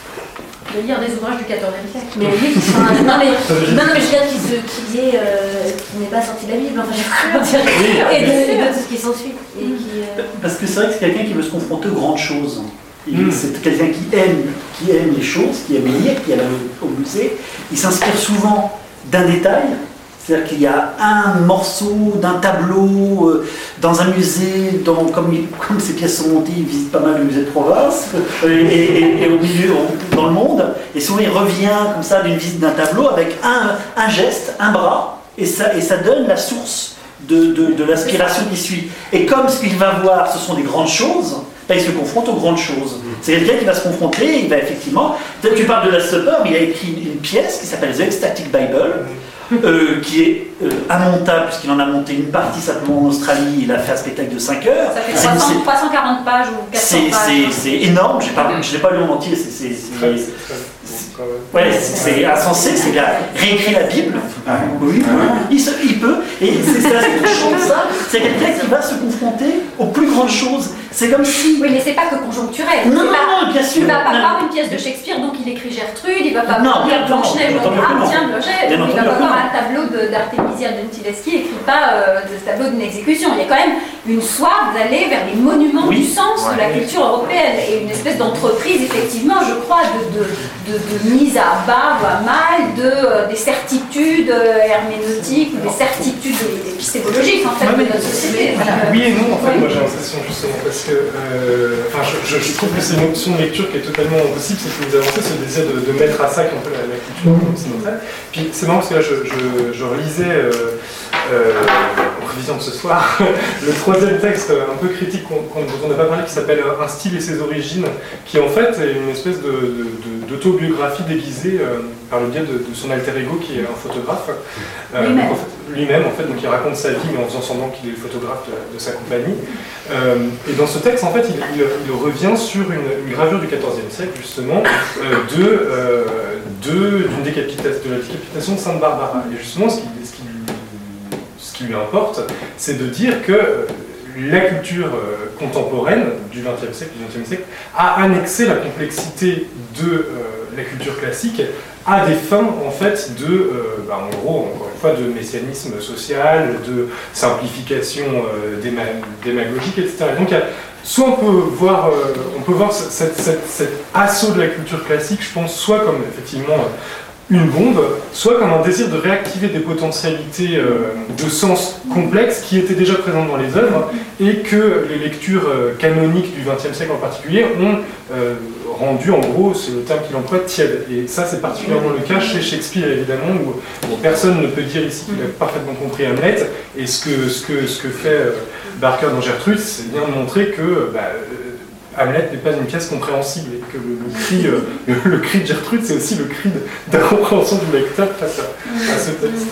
De lire des ouvrages du quatorzième siècle. Mais oui, enfin, non, mais, non, mais je veux dire qu'il se- qu'il est, euh, qu'il n'est pas sorti de la Bible, enfin, je veux dire, et de, et de tout ce qui s'ensuit. Et qui, euh, Parce que c'est vrai que c'est quelqu'un qui veut se confronter aux grandes choses. Et Mm. c'est quelqu'un qui aime, qui aime les choses, qui aime lire, qui aime aller au musée. Il s'inspire souvent d'un détail. C'est-à-dire qu'il y a un morceau d'un tableau euh, dans un musée, dans, comme, il- comme ces pièces sont montées, il visite pas mal le musée de province, euh, et, et- et au milieu, au- dans le monde, et souvent il revient comme ça d'une visite d'un tableau avec un, un geste, un bras, et ça, et ça donne la source de, de, de l'inspiration qui suit. Et comme ce qu'il va voir, ce sont des grandes choses, ben, il se confronte aux grandes choses. C'est quelqu'un qui va se confronter, il va effectivement... Tu parles de Last Supper, mais il a écrit une pièce qui s'appelle The Ecstatic Bible, Euh, qui est euh, immontable, puisqu'il en a monté une partie simplement en Australie, il a fait un spectacle de cinq heures. Ça fait C'est- trois cents, c'est- trois cent quarante pages ou quatre cents C'est pages. c'est- c'est énorme, j'ai pas- je ne l'ai pas lu en entier, c'est- c'est- C'est très- c'est c'est très- c'est quand même- ouais, c'est- c'est insensé, c'est qu'il a réécrit la Bible. Oui, il, se- il peut, et c'est c'est assez touchant ça, c'est quelqu'un qui va se confronter aux plus grandes choses. C'est comme si... Oui, mais c'est pas que conjoncturel. Non, C'est non, pas- non, bien sûr. Il va pas Non. voir une pièce de Shakespeare, donc il écrit Gertrude, il va pas Non, voir bien Blanche-Neige, entendu donc que non. ah tiens, Blanche-Neige, Bien il va entendu pas que voir non. un tableau de- d'Artemisia Gentileschi écrit pas euh, de ce tableau d'une exécution. Il y a quand même une soif d'aller vers les monuments Oui. du sens de la Ouais. culture européenne et une espèce d'entreprise, effectivement, je crois, de, de, de, de mise à bas ou à mal de, euh, des certitudes euh, herméneutiques ou des certitudes épistémologiques en fait, Ouais, de mais- notre société. Voilà. Oui et non, en fait, Oui. moi j'ai l'impression justement, parce que euh, enfin, je, je- je trouve que c'est une option de lecture qui est totalement impossible, c'est que vous avancez ce désir de, de mettre à sac un peu la, la culture occidentale. Puis c'est marrant parce que là je, je, je relisais, euh, euh, en révision de ce soir, le troisième texte un peu critique qu'on, qu'on, dont on n'a pas parlé, qui s'appelle Un style et ses origines, qui en fait est une espèce de, de, de- d'autobiographie déguisée euh, par le biais de, de son alter ego qui est un photographe. Euh, Lui-même. donc, en fait, lui-même, en fait, donc il raconte sa vie, mais en faisant semblant qu'il est le photographe de, de sa compagnie. Euh, et dans ce texte, en fait, il, il- il revient sur une, une gravure du quatorzième siècle, justement, euh, de, euh, de, d'une décapitation, de la décapitation de Sainte Barbara. Et justement, ce qui, ce qui, ce qui lui importe, c'est de dire que euh, la culture euh, contemporaine du vingtième siècle, du vingtième siècle, a annexé la complexité de euh, la culture classique à des fins, en fait, de, euh, bah, en gros, encore une fois, de messianisme social, de simplification euh, déma- démagogique, et cetera. Et donc, il y a- soit on peut voir, euh, on peut voir ce- cette- cette- cet assaut de la culture classique, je pense, soit comme, effectivement, une bombe, soit comme un désir de réactiver des potentialités euh, de sens complexes qui étaient déjà présentes dans les œuvres et que les lectures euh, canoniques du vingtième siècle en particulier ont euh, rendu, en gros, c'est le terme qu'il emploie, tiède. Et ça, c'est particulièrement le cas chez Shakespeare, évidemment, où bon, personne ne peut dire ici qu'il a parfaitement compris Hamlet. Et ce que, ce que, ce que fait euh, Barker dans Gertrude, c'est bien de montrer que bah, Hamlet n'est pas une pièce compréhensible et que le, le, cri, euh, le, le cri de Gertrude, c'est aussi le cri de- d'incompréhension du lecteur face à, à ce texte.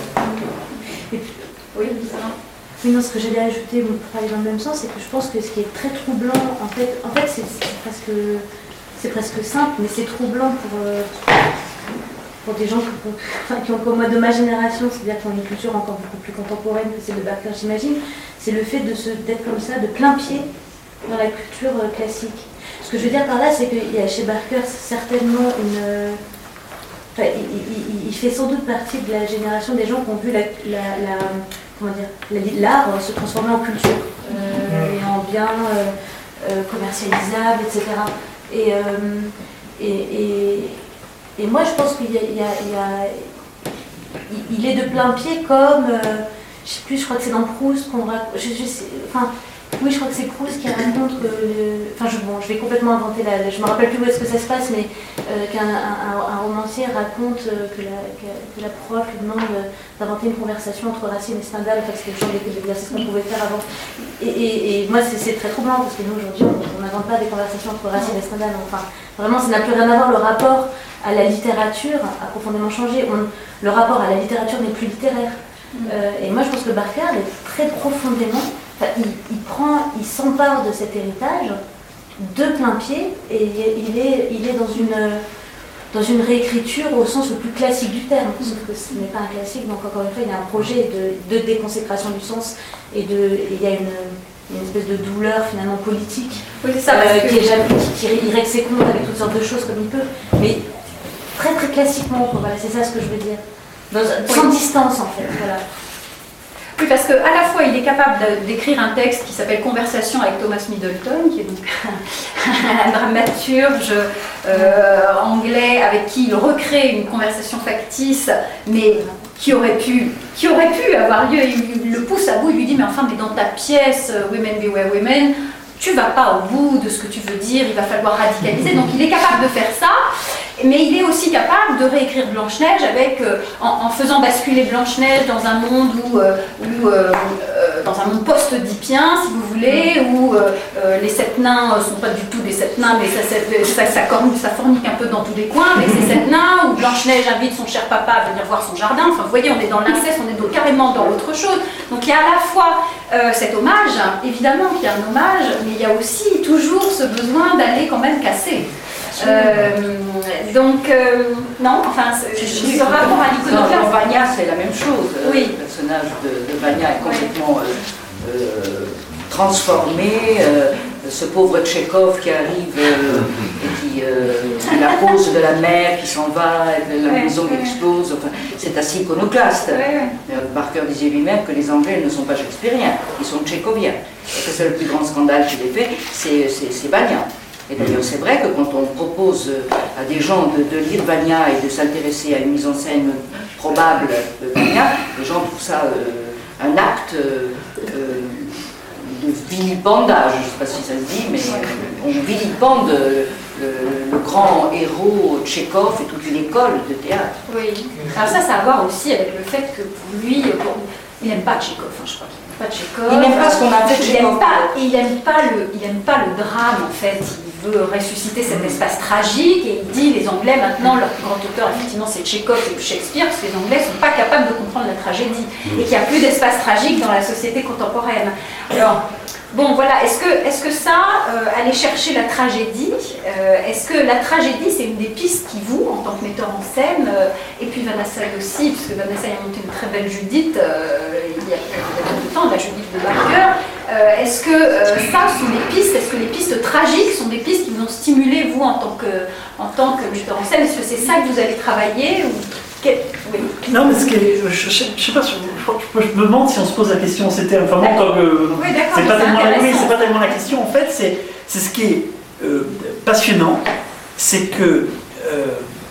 Oui, ça va. Oui, non, ce que j'allais ajouter bon, pour aller dans le même sens, c'est que je pense que ce qui est très troublant, en fait, en fait c'est, c'est presque, c'est presque simple, mais c'est troublant pour, euh, pour des gens qui, enfin, qui ont comme moi de ma génération, c'est-à-dire qui ont une culture encore beaucoup plus contemporaine que celle de Barker, j'imagine, c'est le fait de se, d'être comme ça, de plein pied dans la culture euh, classique. Ce que je veux dire par là, c'est qu'il y a chez Barker certainement une... euh, enfin, il, il- il fait sans doute partie de la génération des gens qui ont vu la, la, la- comment dire, la- l'art euh, se transformer en culture euh, et en bien euh, euh, commercialisable, et cetera. Et, euh, et, et, et moi, je pense qu'il y a, il y a- il y a- il- il est de plein pied comme... euh, je sais plus, je crois que c'est dans Proust qu'on raconte, je, je sais, enfin, oui, je crois que c'est Proust qui raconte que, le, enfin, je, bon, je vais complètement inventer la, je me rappelle plus où est-ce que ça se passe, mais euh, qu'un un, un romancier raconte que la, que, que la prof lui demande d'inventer une conversation entre Racine et Stendhal, enfin, c'était le genre d'exercice qu'on pouvait faire avant. Et, et, et moi, c'est très troublant, parce que nous, aujourd'hui, on n'invente pas des conversations entre Racine et Stendhal, enfin, vraiment, ça n'a plus rien à voir, le rapport à la littérature a profondément changé, on, le rapport à la littérature n'est plus littéraire. Euh, et moi, je pense que Barker est très profondément, enfin, il, il prend, il s'empare de cet héritage de plein pied et il est, il est dans une, dans une réécriture au sens le plus classique du terme. Sauf que ce n'est pas un classique, donc encore une fois, il y a un projet de, de déconsécration du sens et, de, et il y a une, une espèce de douleur finalement politique oui, ça, euh, que... qui, est jamais, qui, qui règle ses comptes avec toutes sortes de choses comme il peut. Mais très très classiquement, voilà, c'est ça ce que je veux dire. Dans, sans oui. distance en fait, voilà. Oui, parce qu'à la fois il est capable d'écrire un texte qui s'appelle Conversation avec Thomas Middleton, qui est donc un dramaturge euh, anglais avec qui il recrée une conversation factice, mais qui aurait pu, qui aurait pu avoir lieu. Il, il le pousse à bout, il lui dit mais enfin, mais dans ta pièce Women Beware Women, tu vas pas au bout de ce que tu veux dire, il va falloir radicaliser. Donc il est capable de faire ça. Mais il est aussi capable de réécrire Blanche-Neige avec, euh, en, en faisant basculer Blanche-Neige dans un monde où, euh, où euh, euh, dans un monde post-oedipien, si vous voulez, où euh, euh, les sept nains ne sont pas du tout des sept nains, mais ça, ça, ça, corne, ça fornique un peu dans tous les coins avec ces sept nains, où Blanche-Neige invite son cher papa à venir voir son jardin. Enfin, vous voyez, on est dans l'inceste, on est donc carrément dans autre chose. Donc il y a à la fois euh, cet hommage, évidemment qu'il y a un hommage, mais il y a aussi toujours ce besoin d'aller quand même casser. Euh, donc, euh, non, enfin, ce rapport à l'iconoclaste. Dans Vania, c'est la même chose. Oui. Le personnage de, de Vania est complètement euh, euh, transformé. Euh, ce pauvre Tchekhov qui arrive euh, et qui euh, est la cause de la mer qui s'en va, et de la ouais, maison qui ouais. explose. Enfin, c'est assez iconoclaste. Ouais, ouais. Barker disait lui-même que les Anglais ne sont pas shakespeariens, ils sont tchécoviens. Et que c'est le plus grand scandale qu'il ait fait, c'est Vania. Et d'ailleurs, c'est vrai que quand on propose à des gens de, de lire Vania et de s'intéresser à une mise en scène probable de Vania, les gens trouvent ça euh, un acte euh, de vilipendage, je ne sais pas si ça se dit, mais on vilipende le, le grand héros Tchekhov et toute une école de théâtre. Oui, alors ça, ça a à voir aussi avec le fait que pour lui, pour, il n'aime pas Tchekhov, hein, je crois. Pas Tchekhov. Il n'aime pas ce qu'on a fait il n'aime pas, il n'aime pas le, il n'aime pas le drame en fait. Il veut ressusciter cet espace tragique et il dit les Anglais maintenant leur plus grand auteur effectivement c'est Tchekhov et Shakespeare parce que les Anglais sont pas capables de comprendre la tragédie et qu'il n'y a plus d'espace tragique dans la société contemporaine. Alors bon voilà, est-ce que, est-ce que ça, euh, aller chercher la tragédie, euh, est-ce que la tragédie c'est une des pistes qui vous, en tant que metteur en scène, euh, et puis Vanessa aussi, puisque Vanessa a monté une très belle Judith, euh, il y a peu de temps, la Judith de Barker, euh, est-ce que euh, ça sont des pistes, est-ce que les pistes tragiques sont des pistes qui vous ont stimulé vous en tant que, en tant que metteur en scène, est-ce que c'est ça que vous allez travailler ou... Oui. Non, mais ce qui est, je, je, je sais pas, je, je, je me demande si on se pose la question, c'était enfin bon, tant que oui, c'est pas, oui, c'est pas tellement la question. En fait, c'est c'est ce qui est euh, passionnant, c'est que euh,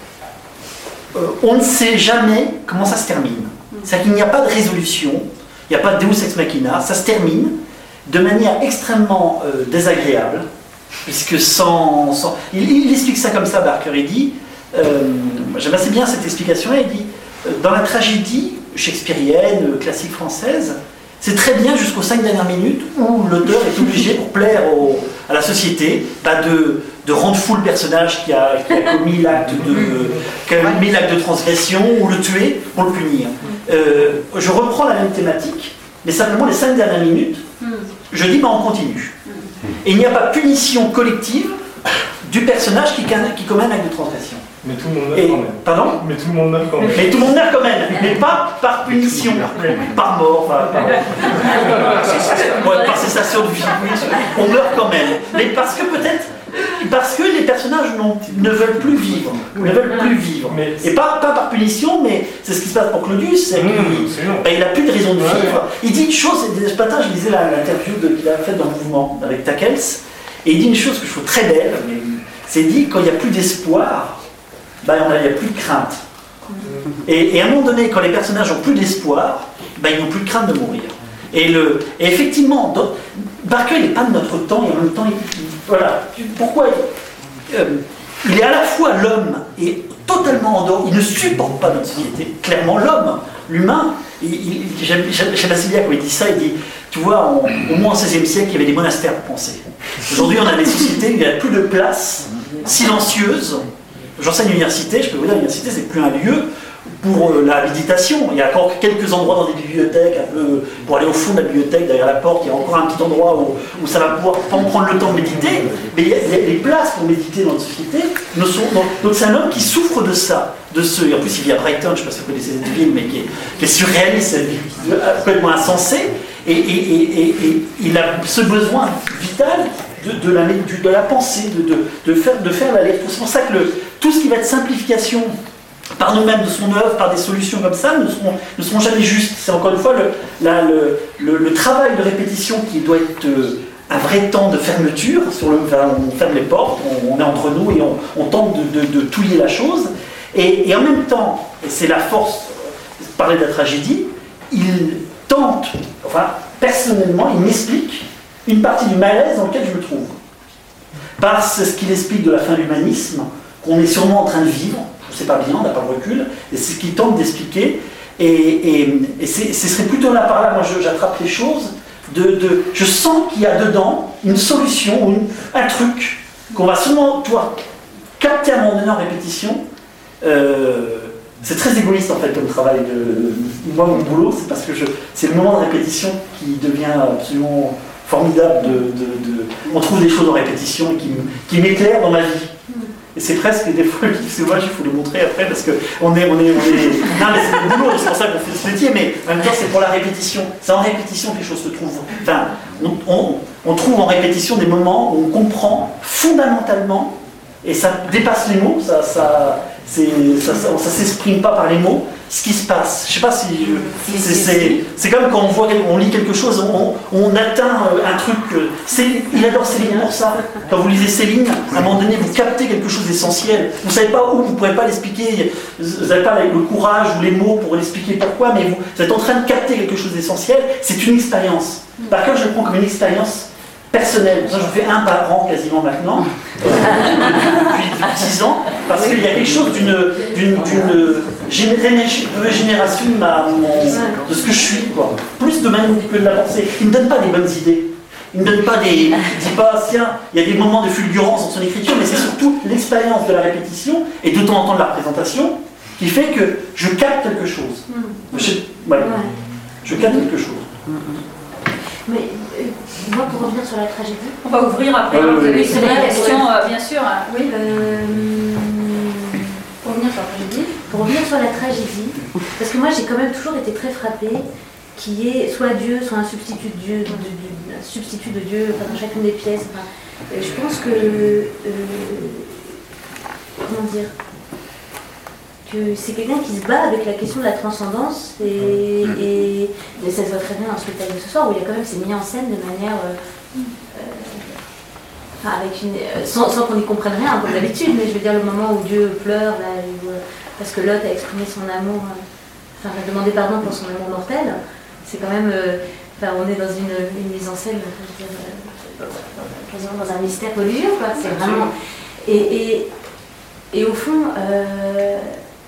euh, on ne sait jamais comment ça se termine. C'est-à-dire qu'il n'y a pas de résolution, il n'y a pas de Deus ex machina, ça se termine de manière extrêmement euh, désagréable, puisque sans, sans il, il explique ça comme ça, Barker, il dit. Euh, J'aime assez bien cette explication-là. Il dit euh, dans la tragédie shakespearienne, euh, classique française, c'est très bien jusqu'aux cinq dernières minutes où l'auteur est obligé, pour plaire au, à la société, bah de, de rendre fou le personnage qui a, qui a commis l'acte de, qui a commis l'acte de transgression ou le tuer pour le punir. Euh, je reprends la même thématique, mais simplement les cinq dernières minutes, je dis bah, on continue. Et il n'y a pas punition collective du personnage qui, qui commet un acte de transgression. Mais tout le monde meurt Et, quand même. Pardon ? Mais tout le monde meurt quand même. Mais tout le monde meurt quand même, mais pas par punition, par mort, enfin, par, ouais, par cessation de vie. On meurt quand même. Mais parce que peut-être, parce que les personnages ne veulent plus vivre, ne veulent plus vivre. Mais et pas, pas par punition, mais c'est ce qui se passe pour Claudius, c'est mmh, ben, il n'a plus de raison de vivre. Ouais. Il dit une chose, et ce matin je lisais l'interview qu'il a faite dans le mouvement avec Tackels, et il dit une chose que je trouve très belle, c'est dit quand il n'y a plus d'espoir, ben, il n'y a plus de crainte. Et, et à un moment donné, quand les personnages n'ont plus d'espoir, ben, ils n'ont plus de crainte de mourir. Et, le, et effectivement, dans, Barker n'est pas de notre temps, et en même temps, il, il, voilà. Pourquoi il, euh, il est à la fois l'homme et totalement en dehors, il ne supporte pas notre société. Clairement, l'homme, l'humain, il, il, j'aime, j'aime assez bien quand il dit ça, il dit, tu vois, on, au moins au seizième siècle, il y avait des monastères pour penser. Aujourd'hui, on a des sociétés où il n'y a plus de place, silencieuses. J'enseigne à l'université, je peux vous dire, l'université, c'est plus un lieu pour euh, la méditation. Il y a encore quelques endroits dans des bibliothèques, un peu, pour aller au fond de la bibliothèque, derrière la porte, il y a encore un petit endroit où, où ça va pouvoir pas prendre le temps de méditer, mais il y a, il y a les places pour méditer dans notre société. Ne sont, donc, donc c'est un homme qui souffre de ça, de ce, et en plus il vit à Brighton, je ne sais pas si vous connaissez cette ville, mais qui est, qui est surréaliste, complètement insensé, et, et, et, et, et il a ce besoin vital de, de, la, de la pensée, de, de, de, faire, de faire la lecture. C'est pour ça que le, tout ce qui va être simplification, par nous-mêmes de son œuvre, par des solutions comme ça, ne seront, ne seront jamais justes. C'est encore une fois le, la, le, le, le travail de répétition qui doit être euh, un vrai temps de fermeture. Sur le, enfin, on ferme les portes, on, on est entre nous et on, on tente de, de, de touiller la chose. Et, et en même temps, et c'est la force de parler de la tragédie, il tente, enfin personnellement, il m'explique une partie du malaise dans lequel je me trouve. Par ce qu'il explique de la fin de l'humanisme, qu'on est sûrement en train de vivre. C'est pas bien, on n'a pas le recul, et c'est ce qu'il tente d'expliquer, et, et, et c'est, ce serait plutôt là par là, moi je, j'attrape les choses, de, de, je sens qu'il y a dedans une solution, une, un truc, qu'on va sûrement pouvoir capter à un moment donné en répétition. Euh, c'est très égoïste en fait comme travail, de, moi mon boulot, c'est parce que je, c'est le moment de répétition qui devient absolument formidable, de, de, de, on trouve des choses en répétition qui, qui m'éclairent dans ma vie. Et c'est presque des fois, c'est moi, il faut le montrer après parce qu'on est, on est, on est. Non, mais c'est le boulot, c'est pour ça qu'on fait ce métier, mais en même temps, c'est pour la répétition. C'est en répétition que les choses se trouvent. Enfin, on, on, on trouve en répétition des moments où on comprend fondamentalement, et ça dépasse les mots, ça, ça, c'est, ça, ça, ça s'exprime pas par les mots, ce qui se passe. Je sais pas si. Je, c'est, c'est, c'est comme quand on voit, on lit quelque chose, on, on atteint un truc. C'est, il adore Céline pour ça. Quand vous lisez Céline, à un moment donné, vous captez quelque chose d'essentiel. Vous savez pas où, vous ne pouvez pas l'expliquer. Vous n'avez pas le courage ou les mots pour l'expliquer pourquoi, mais vous, vous êtes en train de capter quelque chose d'essentiel. C'est une expérience. Par contre, je le prends comme une expérience personnelle. Ça, j'en fais un par an quasiment maintenant, depuis dix ans, parce qu'il y a quelque chose d'une, d'une, d'une génération de, ma, mon, de ce que je suis, quoi. Plus de même que de la pensée. Il ne me donne pas des bonnes idées. Il ne me donne pas des. Il ne dit pas, tiens, il y a des moments de fulgurance dans son écriture, mais c'est surtout l'expérience de la répétition et de temps en temps de la représentation qui fait que je capte quelque chose. Je, ouais, je capte quelque chose. Mais euh, moi, pour revenir sur la tragédie, on va ouvrir après. Euh, vous avez oui, c'est des questions, euh, bien sûr. Oui. Euh, pour revenir sur la tragédie, pour revenir sur la tragédie, parce que moi, j'ai quand même toujours été très frappée qu'il y ait soit Dieu, soit un substitut de Dieu, de, de, un substitut de Dieu enfin, dans chacune des pièces. Enfin, je pense que euh, comment dire que c'est quelqu'un qui se bat avec la question de la transcendance et, et, et ça se voit très bien dans ce spectacle de ce soir où il y a quand même c'est mis en scène de manière euh, euh, enfin avec une, euh, sans, sans qu'on y comprenne rien comme d'habitude, mais je veux dire le moment où Dieu pleure là, où, euh, parce que Lot a exprimé son amour, euh, enfin a demandé pardon pour son amour mortel, c'est quand même euh, enfin on est dans une, une mise en scène je veux dire, euh, quasiment dans un mystère religieux quoi, c'est vraiment et, et, et au fond euh,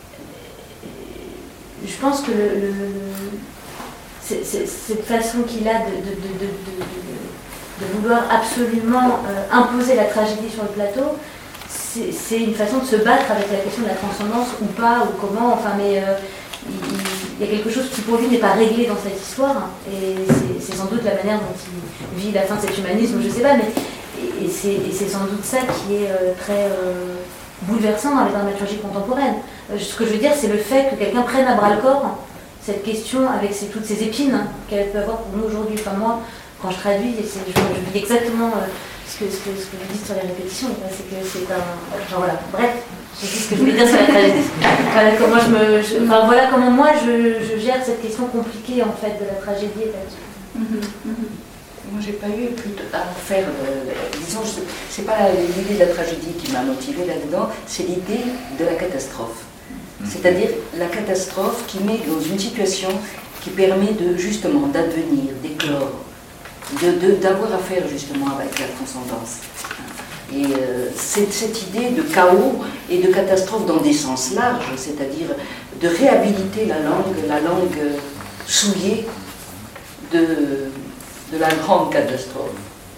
je pense que le, le, c'est, c'est, cette façon qu'il a de, de, de, de, de, de vouloir absolument euh, imposer la tragédie sur le plateau, c'est, c'est une façon de se battre avec la question de la transcendance ou pas, ou comment, enfin, mais euh, il, il y a quelque chose qui pour lui n'est pas réglé dans cette histoire, et c'est, c'est sans doute la manière dont il vit la fin de cet humanisme, je sais pas, mais et, et, c'est, et c'est sans doute ça qui est euh, très... Euh, bouleversant dans les dramaturgies contemporaines. Euh, ce que je veux dire, c'est le fait que quelqu'un prenne à bras le corps cette question avec ses, toutes ces épines hein, qu'elle peut avoir pour nous aujourd'hui. Enfin, moi, quand je traduis, c'est, je, je vis exactement euh, ce, que, ce, que, ce que vous dites sur les répétitions. C'est que c'est un. Genre, voilà, bref, c'est juste ce que je voulais dire sur la tragédie. Voilà comment, je me, je, enfin, voilà comment moi je, je gère cette question compliquée en fait de la tragédie et là-dessus. Mm-hmm, mm-hmm. Moi, j'ai pas eu plutôt à faire, euh, disons, je, c'est pas l'idée de la tragédie qui m'a motivée là-dedans, c'est l'idée de la catastrophe. Mmh. C'est-à-dire la catastrophe qui met dans une situation qui permet de, justement d'advenir, d'éclore, de, de, d'avoir à faire justement avec la transcendance. Et euh, cette, cette idée de chaos et de catastrophe dans des sens larges, c'est-à-dire de réhabiliter la langue, la langue souillée de, de la grande catastrophe,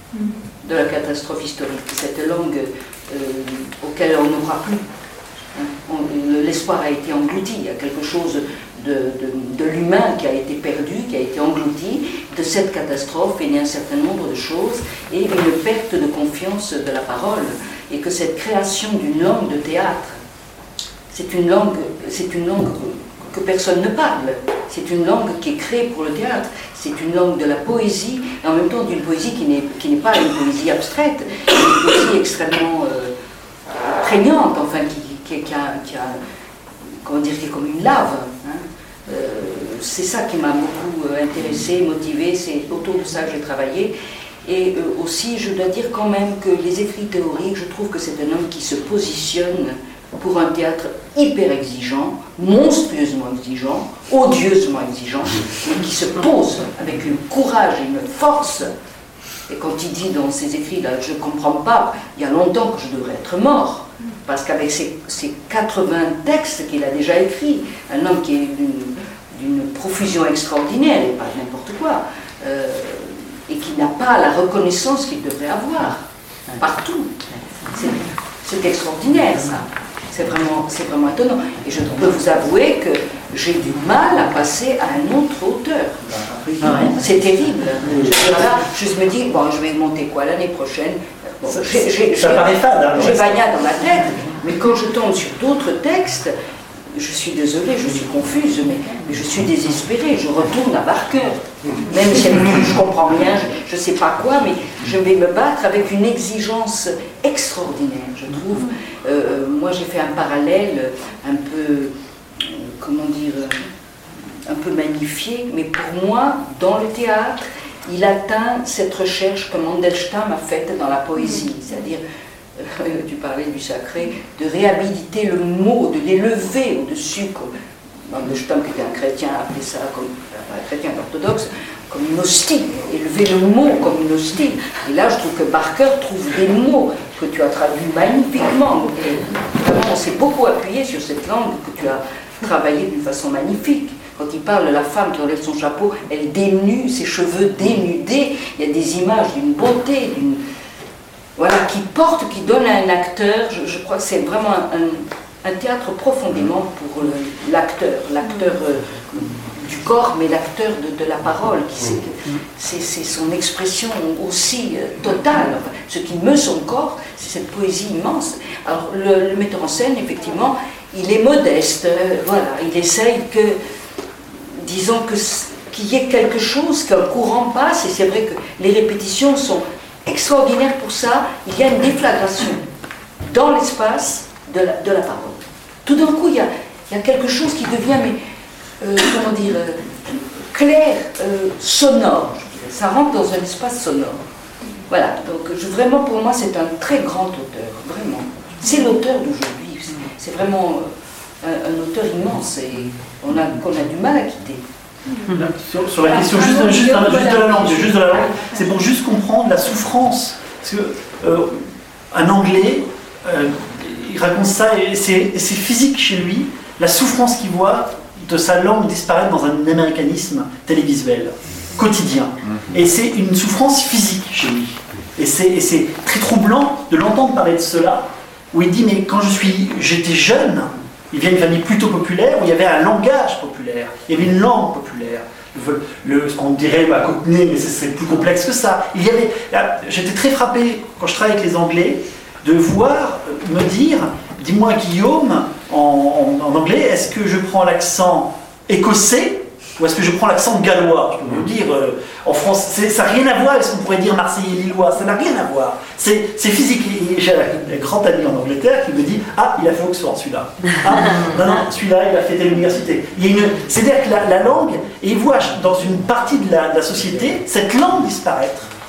de la catastrophe historique, cette langue euh, auquel on n'aura plus. Hein, on, l'espoir a été englouti, il y a quelque chose de, de, de l'humain qui a été perdu, qui a été englouti. De cette catastrophe est né un certain nombre de choses et une perte de confiance de la parole. Et que cette création d'une langue de théâtre, c'est une langue, c'est une langue que personne ne parle. C'est une langue qui est créée pour le théâtre. C'est une langue de la poésie, et en même temps d'une poésie qui n'est, qui n'est pas une poésie abstraite, mais une poésie extrêmement euh, prégnante, enfin, qui, qui, qui, a, qui a, comment dire, qui est comme une lave. Hein. Euh, c'est ça qui m'a beaucoup euh, intéressée, motivée, c'est autour de ça que j'ai travaillé. Et euh, aussi, je dois dire quand même que les écrits théoriques, je trouve que c'est un homme qui se positionne pour un théâtre hyper exigeant, monstrueusement exigeant, odieusement exigeant, mais qui se pose avec un courage et une force. Et quand il dit dans ses écrits, là, je ne comprends pas, il y a longtemps que je devrais être mort, parce qu'avec ses, ses quatre-vingts textes qu'il a déjà écrits, un homme qui est d'une, d'une profusion extraordinaire, et pas n'importe quoi, euh, et qui n'a pas la reconnaissance qu'il devrait avoir, partout. C'est, c'est extraordinaire, ça. C'est vraiment, c'est vraiment étonnant. Et je peux vous avouer que j'ai du mal à passer à un autre auteur. C'est terrible. Je, là, je me dis, bon, je vais monter quoi l'année prochaine. Bon, ça, j'ai, j'ai, ça j'ai, paraît fade. Hein, j'ai Vania dans la tête, mais quand je tombe sur d'autres textes, je suis désolée, je suis confuse, mais, mais je suis désespérée. Je retourne à Barker. Même si je ne comprends rien, je ne sais pas quoi, mais je vais me battre avec une exigence extraordinaire, je trouve. Euh, moi, j'ai fait un parallèle un peu, euh, comment dire, un peu magnifié, mais pour moi, dans le théâtre, il atteint cette recherche que Mandelstam a faite dans la poésie, c'est-à-dire, euh, tu parlais du sacré, de réhabiliter le mot, de l'élever au-dessus. Mandelstam, qui était un chrétien, appelait ça comme un chrétien orthodoxe, comme une hostie, élever le mot comme une hostie. Et là, je trouve que Barker trouve des mots que tu as traduits magnifiquement. Et vraiment, on s'est beaucoup appuyé sur cette langue que tu as travaillée d'une façon magnifique. Quand il parle de la femme qui enlève son chapeau, elle dénue, ses cheveux dénudés, il y a des images d'une beauté, d'une... Voilà, qui porte, qui donne à un acteur, je, je crois que c'est vraiment un, un, un théâtre profondément pour le, l'acteur, l'acteur euh, du corps, mais l'acteur de, de la parole, qui sait que c'est, c'est son expression aussi euh, totale. Enfin, ce qui meut son corps, c'est cette poésie immense. Alors le, le metteur en scène, effectivement, il est modeste, euh, voilà, il essaye que, disons que qu'il y ait quelque chose, qu'un courant passe, et c'est vrai que les répétitions sont extraordinaires pour ça. Il y a une déflagration dans l'espace de la, de la parole. Tout d'un coup, il y a, il y a quelque chose qui devient, mais, euh, comment dire, euh, clair, euh, sonore. Ça rentre dans un espace sonore. Voilà, donc je, vraiment pour moi c'est un très grand auteur, vraiment. C'est l'auteur d'aujourd'hui, c'est, c'est vraiment euh, un, un auteur immense et on a, qu'on a du mal à quitter. Sur, sur la question juste, juste, juste de la langue, juste de la langue, c'est pour juste comprendre la souffrance. Parce que euh, un Anglais, euh, il raconte ça et c'est, c'est physique chez lui, la souffrance qu'il voit de sa langue disparaître dans un américanisme télévisuel quotidien. Et c'est une souffrance physique chez lui. Et c'est, et c'est très troublant de l'entendre parler de cela, où il dit mais quand je suis, j'étais jeune. Il vient d'une famille plutôt populaire où il y avait un langage populaire, il y avait une langue populaire. Le, le, ce qu'on dirait à Cockney, mais c'est, c'est plus complexe que ça. Il y avait, j'étais très frappé quand je travaillais avec les Anglais de voir me dire, dis-moi Guillaume, en, en, en anglais, est-ce que je prends l'accent écossais ou est-ce que je prends l'accent gallois? Je peux vous dire, euh, en France, c'est, ça n'a rien à voir avec ce qu'on pourrait dire marseillais, lillois, ça n'a rien à voir. C'est, c'est physique. Et j'ai un grand ami en Angleterre qui me dit, ah, il a fait Oxford celui-là. Ah, non, non, celui-là, il a fait telle université. Il y a une, c'est-à-dire que la, la langue, et il voit dans une partie de la, de la société cette langue disparaître.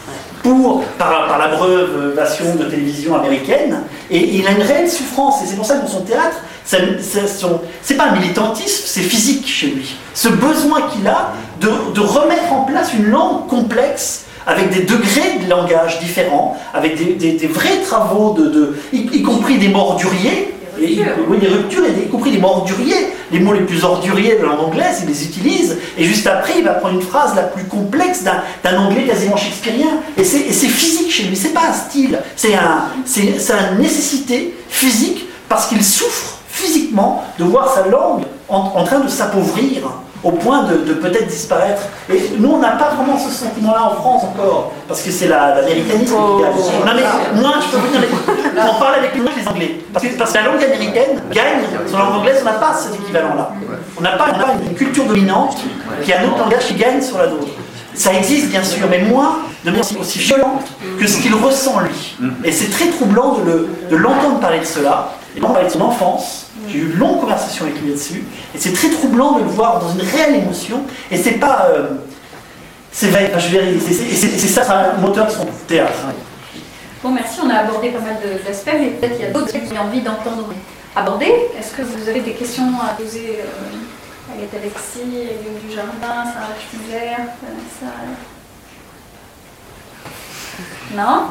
pour, par, par l'abreuvation de télévision américaine, et il a une réelle souffrance, et c'est pour ça que dans son théâtre, ça, ça, son, c'est pas un militantisme, c'est physique chez lui. Ce besoin qu'il a de, de remettre en place une langue complexe, avec des degrés de langage différents, avec des, des, des vrais travaux, de, de, y, y compris des morduriers, et, oui, des ruptures, et des, y compris des morduriers. Les mots les plus orduriers de la langue anglaise, il les utilise, et juste après, il va prendre une phrase la plus complexe d'un, d'un anglais quasiment shakespearien, et c'est, et c'est physique chez lui, c'est pas un style, c'est, un, c'est, c'est une nécessité physique, parce qu'il souffre physiquement de voir sa langue en, en train de s'appauvrir, au point de, de peut-être disparaître. Et nous, on n'a pas vraiment ce sentiment-là en France encore, parce que c'est la, l'américanisme oh, qui gagne. Non mais, moi, je peux vous dire, on parle avec nous, les Anglais. Parce que, parce que la langue américaine gagne sur la langue anglaise, on n'a pas cet équivalent-là. On n'a pas, on n'a pas une culture dominante qui a un autre langage qui gagne sur la nôtre. Ça existe bien sûr, mais moins de manière aussi violente que ce qu'il ressent lui. Et c'est très troublant de, le, de l'entendre parler de cela, et de parler de son enfance. J'ai eu une longue conversation avec lui là-dessus, et c'est très troublant de le voir dans une réelle émotion, et c'est pas... Euh, c'est vrai, enfin, je vais dire, c'est, c'est, c'est, c'est ça, c'est un moteur de son théâtre. Bon, merci, on a abordé pas mal de, d'aspects, mais peut-être qu'il y a d'autres qui ont envie d'entendre aborder. Est-ce que vous avez des questions à poser euh, à Agathe Alexis, Guillaume Dujardin, Sarah Schmuller, Vanessa? Non?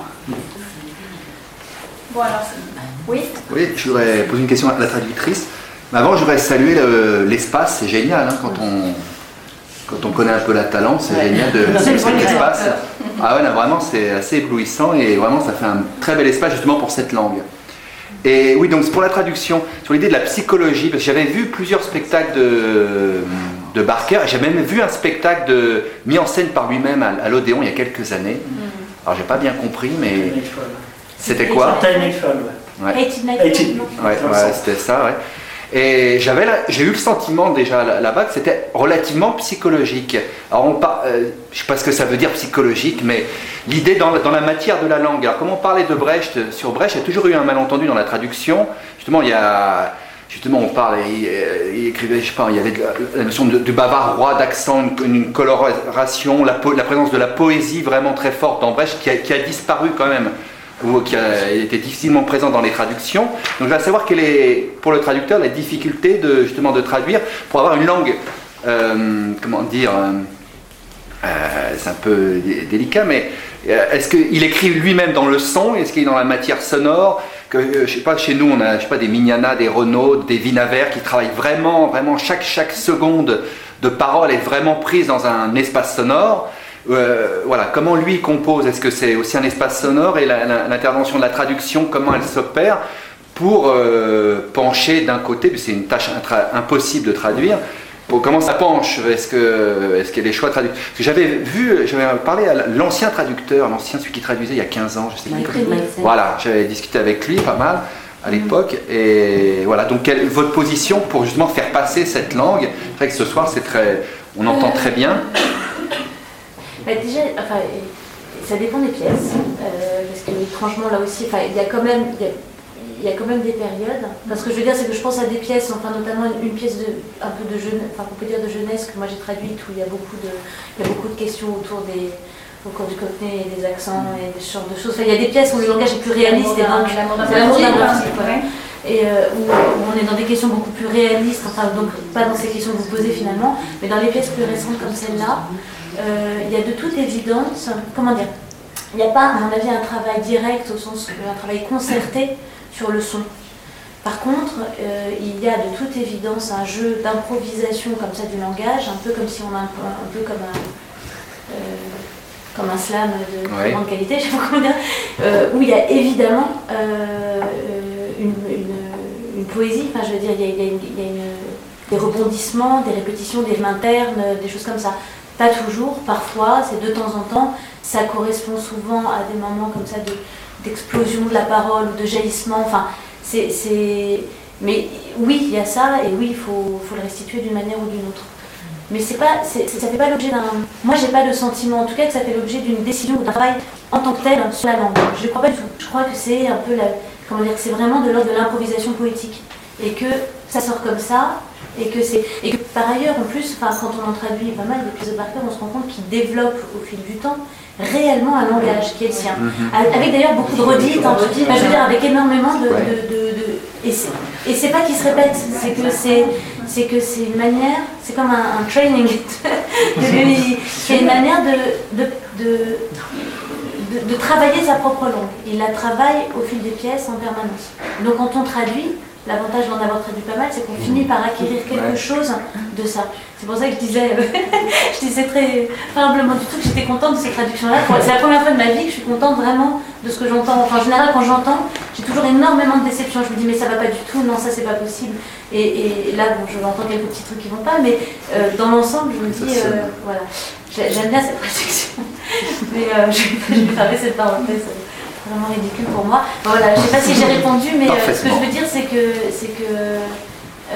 Bon, alors, oui? Oui, je voudrais poser une question à la traductrice. Mais avant, je voudrais saluer le, l'espace, c'est génial, hein, quand, on, quand on connaît un peu la Talente, c'est ouais. génial de c'est cet espace. Ah ouais, là, vraiment, c'est assez éblouissant et vraiment, ça fait un très bel espace justement pour cette langue. Et oui, donc pour la traduction, sur l'idée de la psychologie, parce que j'avais vu plusieurs spectacles de, de Barker, et j'ai même vu un spectacle de, mis en scène par lui-même à, à l'Odéon il y a quelques années. Alors, j'ai pas bien compris, mais... C'était quoi? Ouais, ouais, c'était ça, ouais. Et j'avais la, j'ai eu le sentiment déjà là-bas que c'était relativement psychologique. Alors on par, euh, je ne sais pas ce que ça veut dire psychologique, mais l'idée dans, dans la matière de la langue. Alors comme on parlait de Brecht, sur Brecht, il y a toujours eu un malentendu dans la traduction. Justement, il y a... Justement, on parle, il, il écrivait, je sais pas, il y avait la, la notion de, de bavarois, d'accent, une, une coloration, la, la présence de la poésie vraiment très forte dans Brecht qui a, qui a disparu quand même, ou qui a été difficilement présent dans les traductions. Donc je vais savoir quelle est, pour le traducteur, la difficulté de, justement de traduire pour avoir une langue, euh, comment dire, euh, c'est un peu d- délicat, mais est-ce qu'il écrit lui-même dans le son, est-ce qu'il est dans la matière sonore? Que, euh, je sais pas, chez nous on a je sais pas, des Mignana, des Renaud, des Vinaver qui travaillent vraiment, vraiment chaque, chaque seconde de parole est vraiment prise dans un espace sonore. Euh, voilà, comment lui compose, est-ce que c'est aussi un espace sonore et la, la, l'intervention de la traduction, comment elle s'opère pour euh, pencher d'un côté, puis c'est une tâche intra- impossible de traduire. Pour, comment ça penche? Est-ce que est-ce qu'il y a des choix traduits? Parce que j'avais vu, j'avais parlé à l'ancien traducteur, l'ancien celui qui traduisait il y a quinze ans, je sais pas. Voilà, j'avais discuté avec lui pas mal à l'époque, et voilà. Donc quelle est votre position pour justement faire passer cette langue? C'est vrai que ce soir c'est très, on entend très bien. Bah déjà, enfin, ça dépend des pièces, euh, parce que étrangement là aussi, enfin, il y a quand même, il y a, il y a quand même des périodes. Enfin, ce que je veux dire, c'est que je pense à des pièces, enfin notamment une, une pièce de, un peu de jeunesse, enfin qu'on peut dire de jeunesse que moi j'ai traduite, où il y a beaucoup de, il y a beaucoup de questions autour des, autour du cockney et des accents et des genres de choses. Enfin, il y a des pièces où le langage est plus réaliste et donc l'amour d'un artiste, ouais. Et euh, où, où on est dans des questions beaucoup plus réalistes, enfin donc pas dans ces questions que vous posez finalement, mais dans les pièces plus récentes comme celle-là. Euh, il y a de toute évidence, comment dire, il n'y a pas, à mon avis, un travail direct au sens, un travail concerté sur le son. Par contre, euh, il y a de toute évidence un jeu d'improvisation comme ça du langage, un peu comme si on a un, un peu comme un, euh, comme un slam de ouais. grande qualité, je sais pas comment dire, euh, où il y a évidemment euh, une, une, une poésie. Enfin, je veux dire, il y a, il y a, une, il y a une, des rebondissements, des répétitions, des rimes internes, des choses comme ça. Pas toujours, parfois, c'est de temps en temps, ça correspond souvent à des moments comme ça de, d'explosion de la parole ou de jaillissement, enfin, c'est, c'est... Mais oui, il y a ça, et oui, il faut, faut le restituer d'une manière ou d'une autre. Mais c'est pas, c'est, ça fait pas l'objet d'un... Moi, j'ai pas le sentiment, en tout cas, que ça fait l'objet d'une décision ou d'un travail en tant que tel sur la langue. Je crois pas du tout. Je crois que c'est un peu la... Comment dire, que c'est vraiment de l'ordre de l'improvisation poétique. Et que ça sort comme ça, et que c'est et que par ailleurs en plus, enfin quand on en traduit pas mal des pièces de Barker, on se rend compte qu'il développe au fil du temps réellement un langage qui est le sien. Mm-hmm. Avec d'ailleurs beaucoup de redites, hein, bah, je veux dire avec énormément de... Ouais. de, de, de et c'est, et c'est pas qu'il se répète, c'est que c'est, c'est que c'est une manière, c'est comme un, un training, c'est une manière de, de, de, de, de travailler sa propre langue. Il la travaille au fil des pièces en permanence. Donc quand on traduit, l'avantage d'en avoir traduit pas mal, c'est qu'on finit par acquérir quelque chose de ça. C'est pour ça que je disais, je disais très humblement du tout que j'étais contente de ces traductions-là. C'est la première fois de ma vie que je suis contente vraiment de ce que j'entends. Enfin, en général, quand j'entends, j'ai toujours énormément de déception. Je me dis, mais ça va pas du tout, non, ça c'est pas possible. Et, et là, bon, je entends quelques petits trucs qui vont pas, mais euh, dans l'ensemble, je me dis, euh, voilà, j'aime bien cette traduction. Mais euh, je, je vais fermer cette parenthèse. Vraiment ridicule pour moi. Voilà, je ne sais pas si j'ai répondu, mais euh, ce que je veux dire, c'est que, c'est que euh,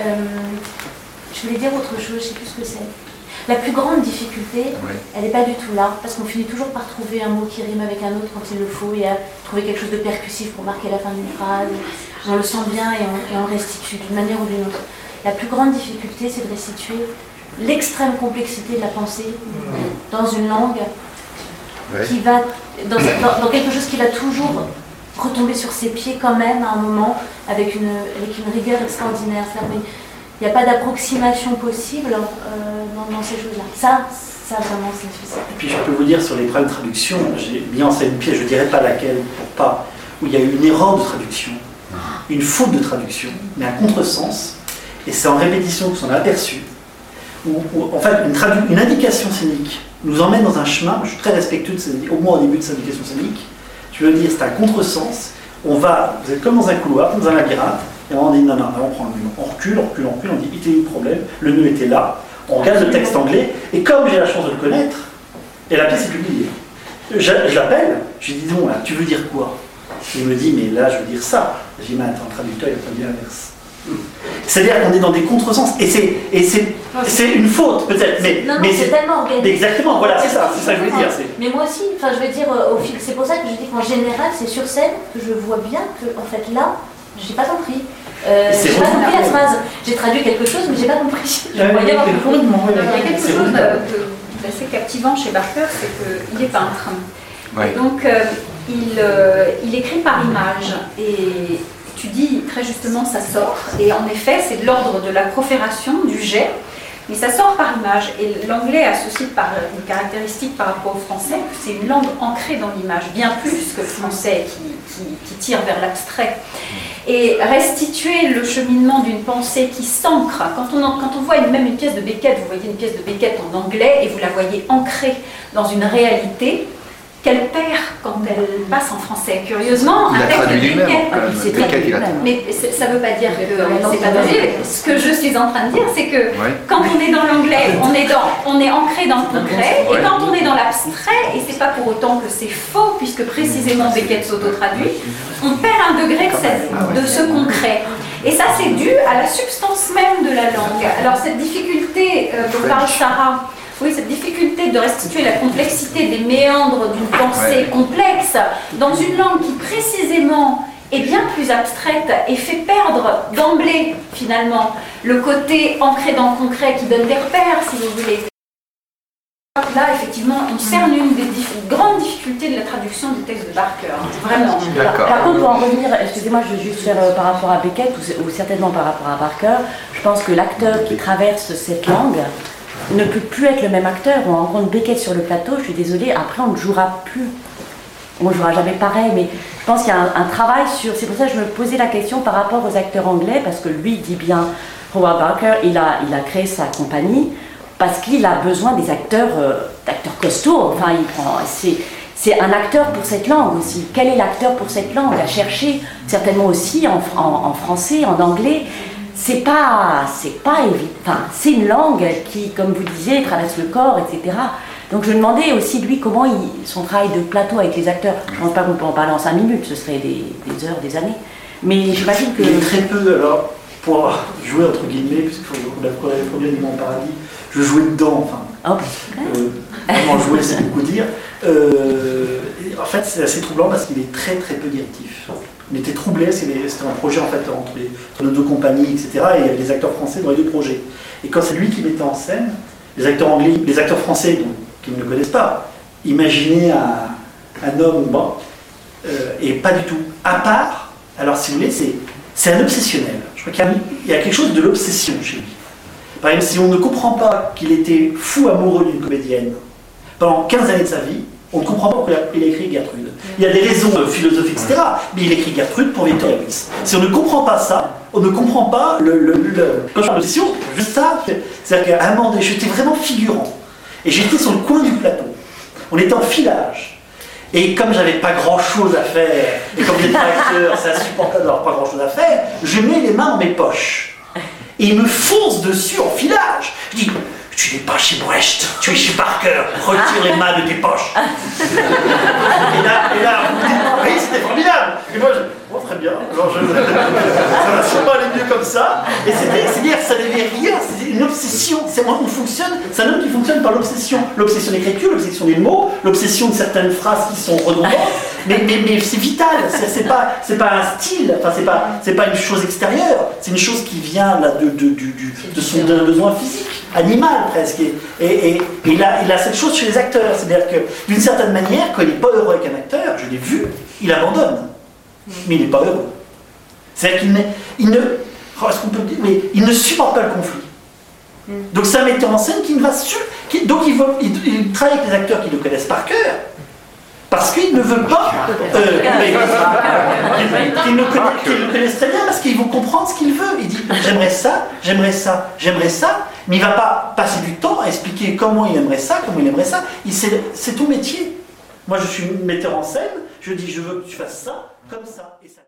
je voulais dire autre chose, je ne sais plus ce que c'est. La plus grande difficulté, ouais. Elle n'est pas du tout là, parce qu'on finit toujours par trouver un mot qui rime avec un autre quand il le faut, et à trouver quelque chose de percussif pour marquer la fin d'une phrase. On le sent bien et on, et on restitue d'une manière ou d'une autre. La plus grande difficulté, c'est de restituer l'extrême complexité de la pensée dans une langue. Ouais. Qui va dans, dans, dans quelque chose qui va toujours retomber sur ses pieds quand même à un moment avec une, avec une rigueur extraordinaire. Il n'y a pas d'approximation possible euh, dans, dans ces choses-là. Ça, ça vraiment c'est difficile. Et puis je peux vous dire sur les problèmes de traduction, j'ai mis en scène une pièce, je ne dirais pas laquelle, pour pas, où il y a eu une erreur de traduction, une faute de traduction, mais un contresens, et c'est en répétition qu'on s'en a aperçu, où, où en fait une, tradu- une indication scénique nous emmène dans un chemin, je suis très respectueux, de ces, au moins au début de cette indication scénique, tu veux dire c'est un contresens, on va, vous êtes comme dans un couloir, dans un labyrinthe, et on dit non, non, non, on prend le nœud, on recule, on recule, on recule, on dit il était eu le problème, le nœud était là, on regarde le texte anglais, et comme j'ai la chance de le connaître, et la pièce est publiée, je, je l'appelle, je lui dis non, là, tu veux dire quoi? Il me dit mais là je veux dire ça, je dis mais attends, le traducteur il a pas dit l'inverse. C'est-à-dire qu'on est dans des contresens, et c'est, et c'est, c'est une faute peut-être, mais, non, non, mais c'est, c'est tellement organisé. Exactement, voilà, c'est ça, c'est ça que je veux dire. C'est... Mais moi aussi, enfin je veux dire, au fil, c'est pour ça que je dis qu'en général, c'est sur scène que je vois bien que, en fait, là, j'ai pas compris. Euh, j'ai pas compris la phrase. J'ai traduit quelque chose, mais j'ai pas compris. Je ouais, il y a quelque chose d'assez captivant chez Barker, c'est qu'il est peintre. Ouais. Donc, euh, il, euh, il écrit par image, et tu dis très justement ça sort, et en effet c'est de l'ordre de la profération, du jet, mais ça sort par image, et l'anglais associe par une caractéristique par rapport au français que c'est une langue ancrée dans l'image, bien plus que le français qui, qui, qui tire vers l'abstrait. Et restituer le cheminement d'une pensée qui s'ancre, quand on, quand on voit une, même une pièce de Beckett, vous voyez une pièce de Beckett en anglais et vous la voyez ancrée dans une réalité, qu'elle perd quand elle passe en français. Curieusement, il un texte de Beckett, c'est Beckett, il a mais ça ne veut pas dire que c'est pas possible. Ce que je suis en train de dire, c'est que ouais. Quand on est dans l'anglais, on est, dans, on est ancré dans le concret, ouais. Et quand on est dans l'abstrait, et c'est pas pour autant que c'est faux, puisque précisément Beckett s'auto-traduit, on perd un degré de, cette, de ce concret. Et ça, c'est dû à la substance même de la langue. Alors cette difficulté euh, dont parle Sarah, oui, cette difficulté de restituer la complexité des méandres d'une pensée ouais. complexe dans une langue qui précisément est bien plus abstraite et fait perdre d'emblée finalement le côté ancré dans le concret qui donne des repères, si vous voulez. Là, effectivement, on cerne une des diff- grandes difficultés de la traduction du texte de Barker. Vraiment. D'accord. Par contre, pour en revenir, excusez-moi, je veux juste faire euh, par rapport à Beckett ou, ou certainement par rapport à Barker, je pense que l'acteur qui traverse cette langue ne peut plus être le même acteur. On rencontre Beckett sur le plateau, je suis désolée, après on ne jouera plus. On ne jouera jamais pareil, mais je pense qu'il y a un, un travail sur... C'est pour ça que je me posais la question par rapport aux acteurs anglais, parce que lui dit bien, Howard Barker, il a, il a créé sa compagnie, parce qu'il a besoin des acteurs, euh, d'acteurs costauds. Enfin, il prend... C'est, c'est un acteur pour cette langue aussi. Quel est l'acteur pour cette langue? À chercher, certainement aussi en, en, en français, en anglais. C'est pas, c'est pas évident. Enfin, c'est une langue qui, comme vous disiez, traverse le corps, et cetera. Donc je me demandais aussi, lui, comment il, son travail de plateau avec les acteurs. Je ne pense pas qu'on peut en parler en cinq minutes, ce serait des, des heures, des années. Mais j'imagine que... Il y a très peu, alors, pour jouer entre guillemets, puisqu'on a le premier du Monde Paradis, je jouais dedans, enfin... Oh, euh, vraiment jouer, c'est beaucoup dire. Euh, en fait, c'est assez troublant parce qu'il est très très peu directif. On était troublés, c'était un projet en fait entre, les, entre nos deux compagnies, et cetera. Et il y avait des acteurs français dans les deux projets. Et quand c'est lui qui mettait en scène, les acteurs anglais, les acteurs français, donc, qui ne le connaissent pas, imaginez un, un homme, bon, euh, et pas du tout. À part, alors si vous voulez, c'est, c'est un obsessionnel. Je crois qu'il y a, il y a quelque chose de l'obsession chez lui. Par exemple, si on ne comprend pas qu'il était fou amoureux d'une comédienne pendant quinze années de sa vie, on ne comprend pas pourquoi il a écrit Gertrude. Il y a des raisons euh, philosophiques, et cetera, mais il écrit Gertrude pour Victoria Wills. Si on ne comprend pas ça, on ne comprend pas le... le, le quand je parle d'obsession, juste ça, c'est-à-dire qu'à un moment donné, j'étais vraiment figurant. Et j'étais sur le coin du plateau. On était en filage. Et comme j'avais pas grand-chose à faire, et comme j'étais acteur, c'est insupportable d'avoir pas grand-chose à faire, je mets les mains dans mes poches. Et il me fonce dessus en filage. Je dis, tu n'es pas chez Brecht, tu es chez Barker, retire les mains de tes poches. Et là, et là, oui, c'était formidable. Et moi, je, oh, très bien, alors je, ça va sûrement aller mieux comme ça. Et c'était, c'est-à-dire, ça n'avait rien, c'est une obsession. C'est, on fonctionne, c'est un homme qui fonctionne par l'obsession. L'obsession d'écriture, l'obsession des mots, l'obsession de certaines phrases qui sont redondantes. Mais, mais, mais c'est vital, c'est, c'est, pas, c'est pas un style, enfin, c'est pas, c'est pas une chose extérieure, c'est une chose qui vient là, de, de, de, de, de son d'un besoin physique, animal presque. Et, et, et il, a, il a cette chose chez les acteurs, c'est-à-dire que d'une certaine manière, quand il n'est pas heureux avec un acteur, je l'ai vu, il abandonne. Mais il n'est pas heureux. C'est-à-dire qu'il il ne, oh, est-ce qu'on peut dire, mais il ne supporte pas le conflit. Donc c'est un metteur en scène qui ne va sur, qui, donc il, va, il, il travaille avec des acteurs qui le connaissent par cœur. Parce qu'il ne veut pas, euh, mais, qu'il, nous connaît, qu'il nous connaisse très bien, parce qu'il veut comprendre ce qu'il veut. Il dit j'aimerais ça, j'aimerais ça, j'aimerais ça, mais il ne va pas passer du temps à expliquer comment il aimerait ça, comment il aimerait ça. Il, c'est, c'est ton métier. Moi je suis metteur en scène, je dis je veux que tu fasses ça, comme ça, et ça.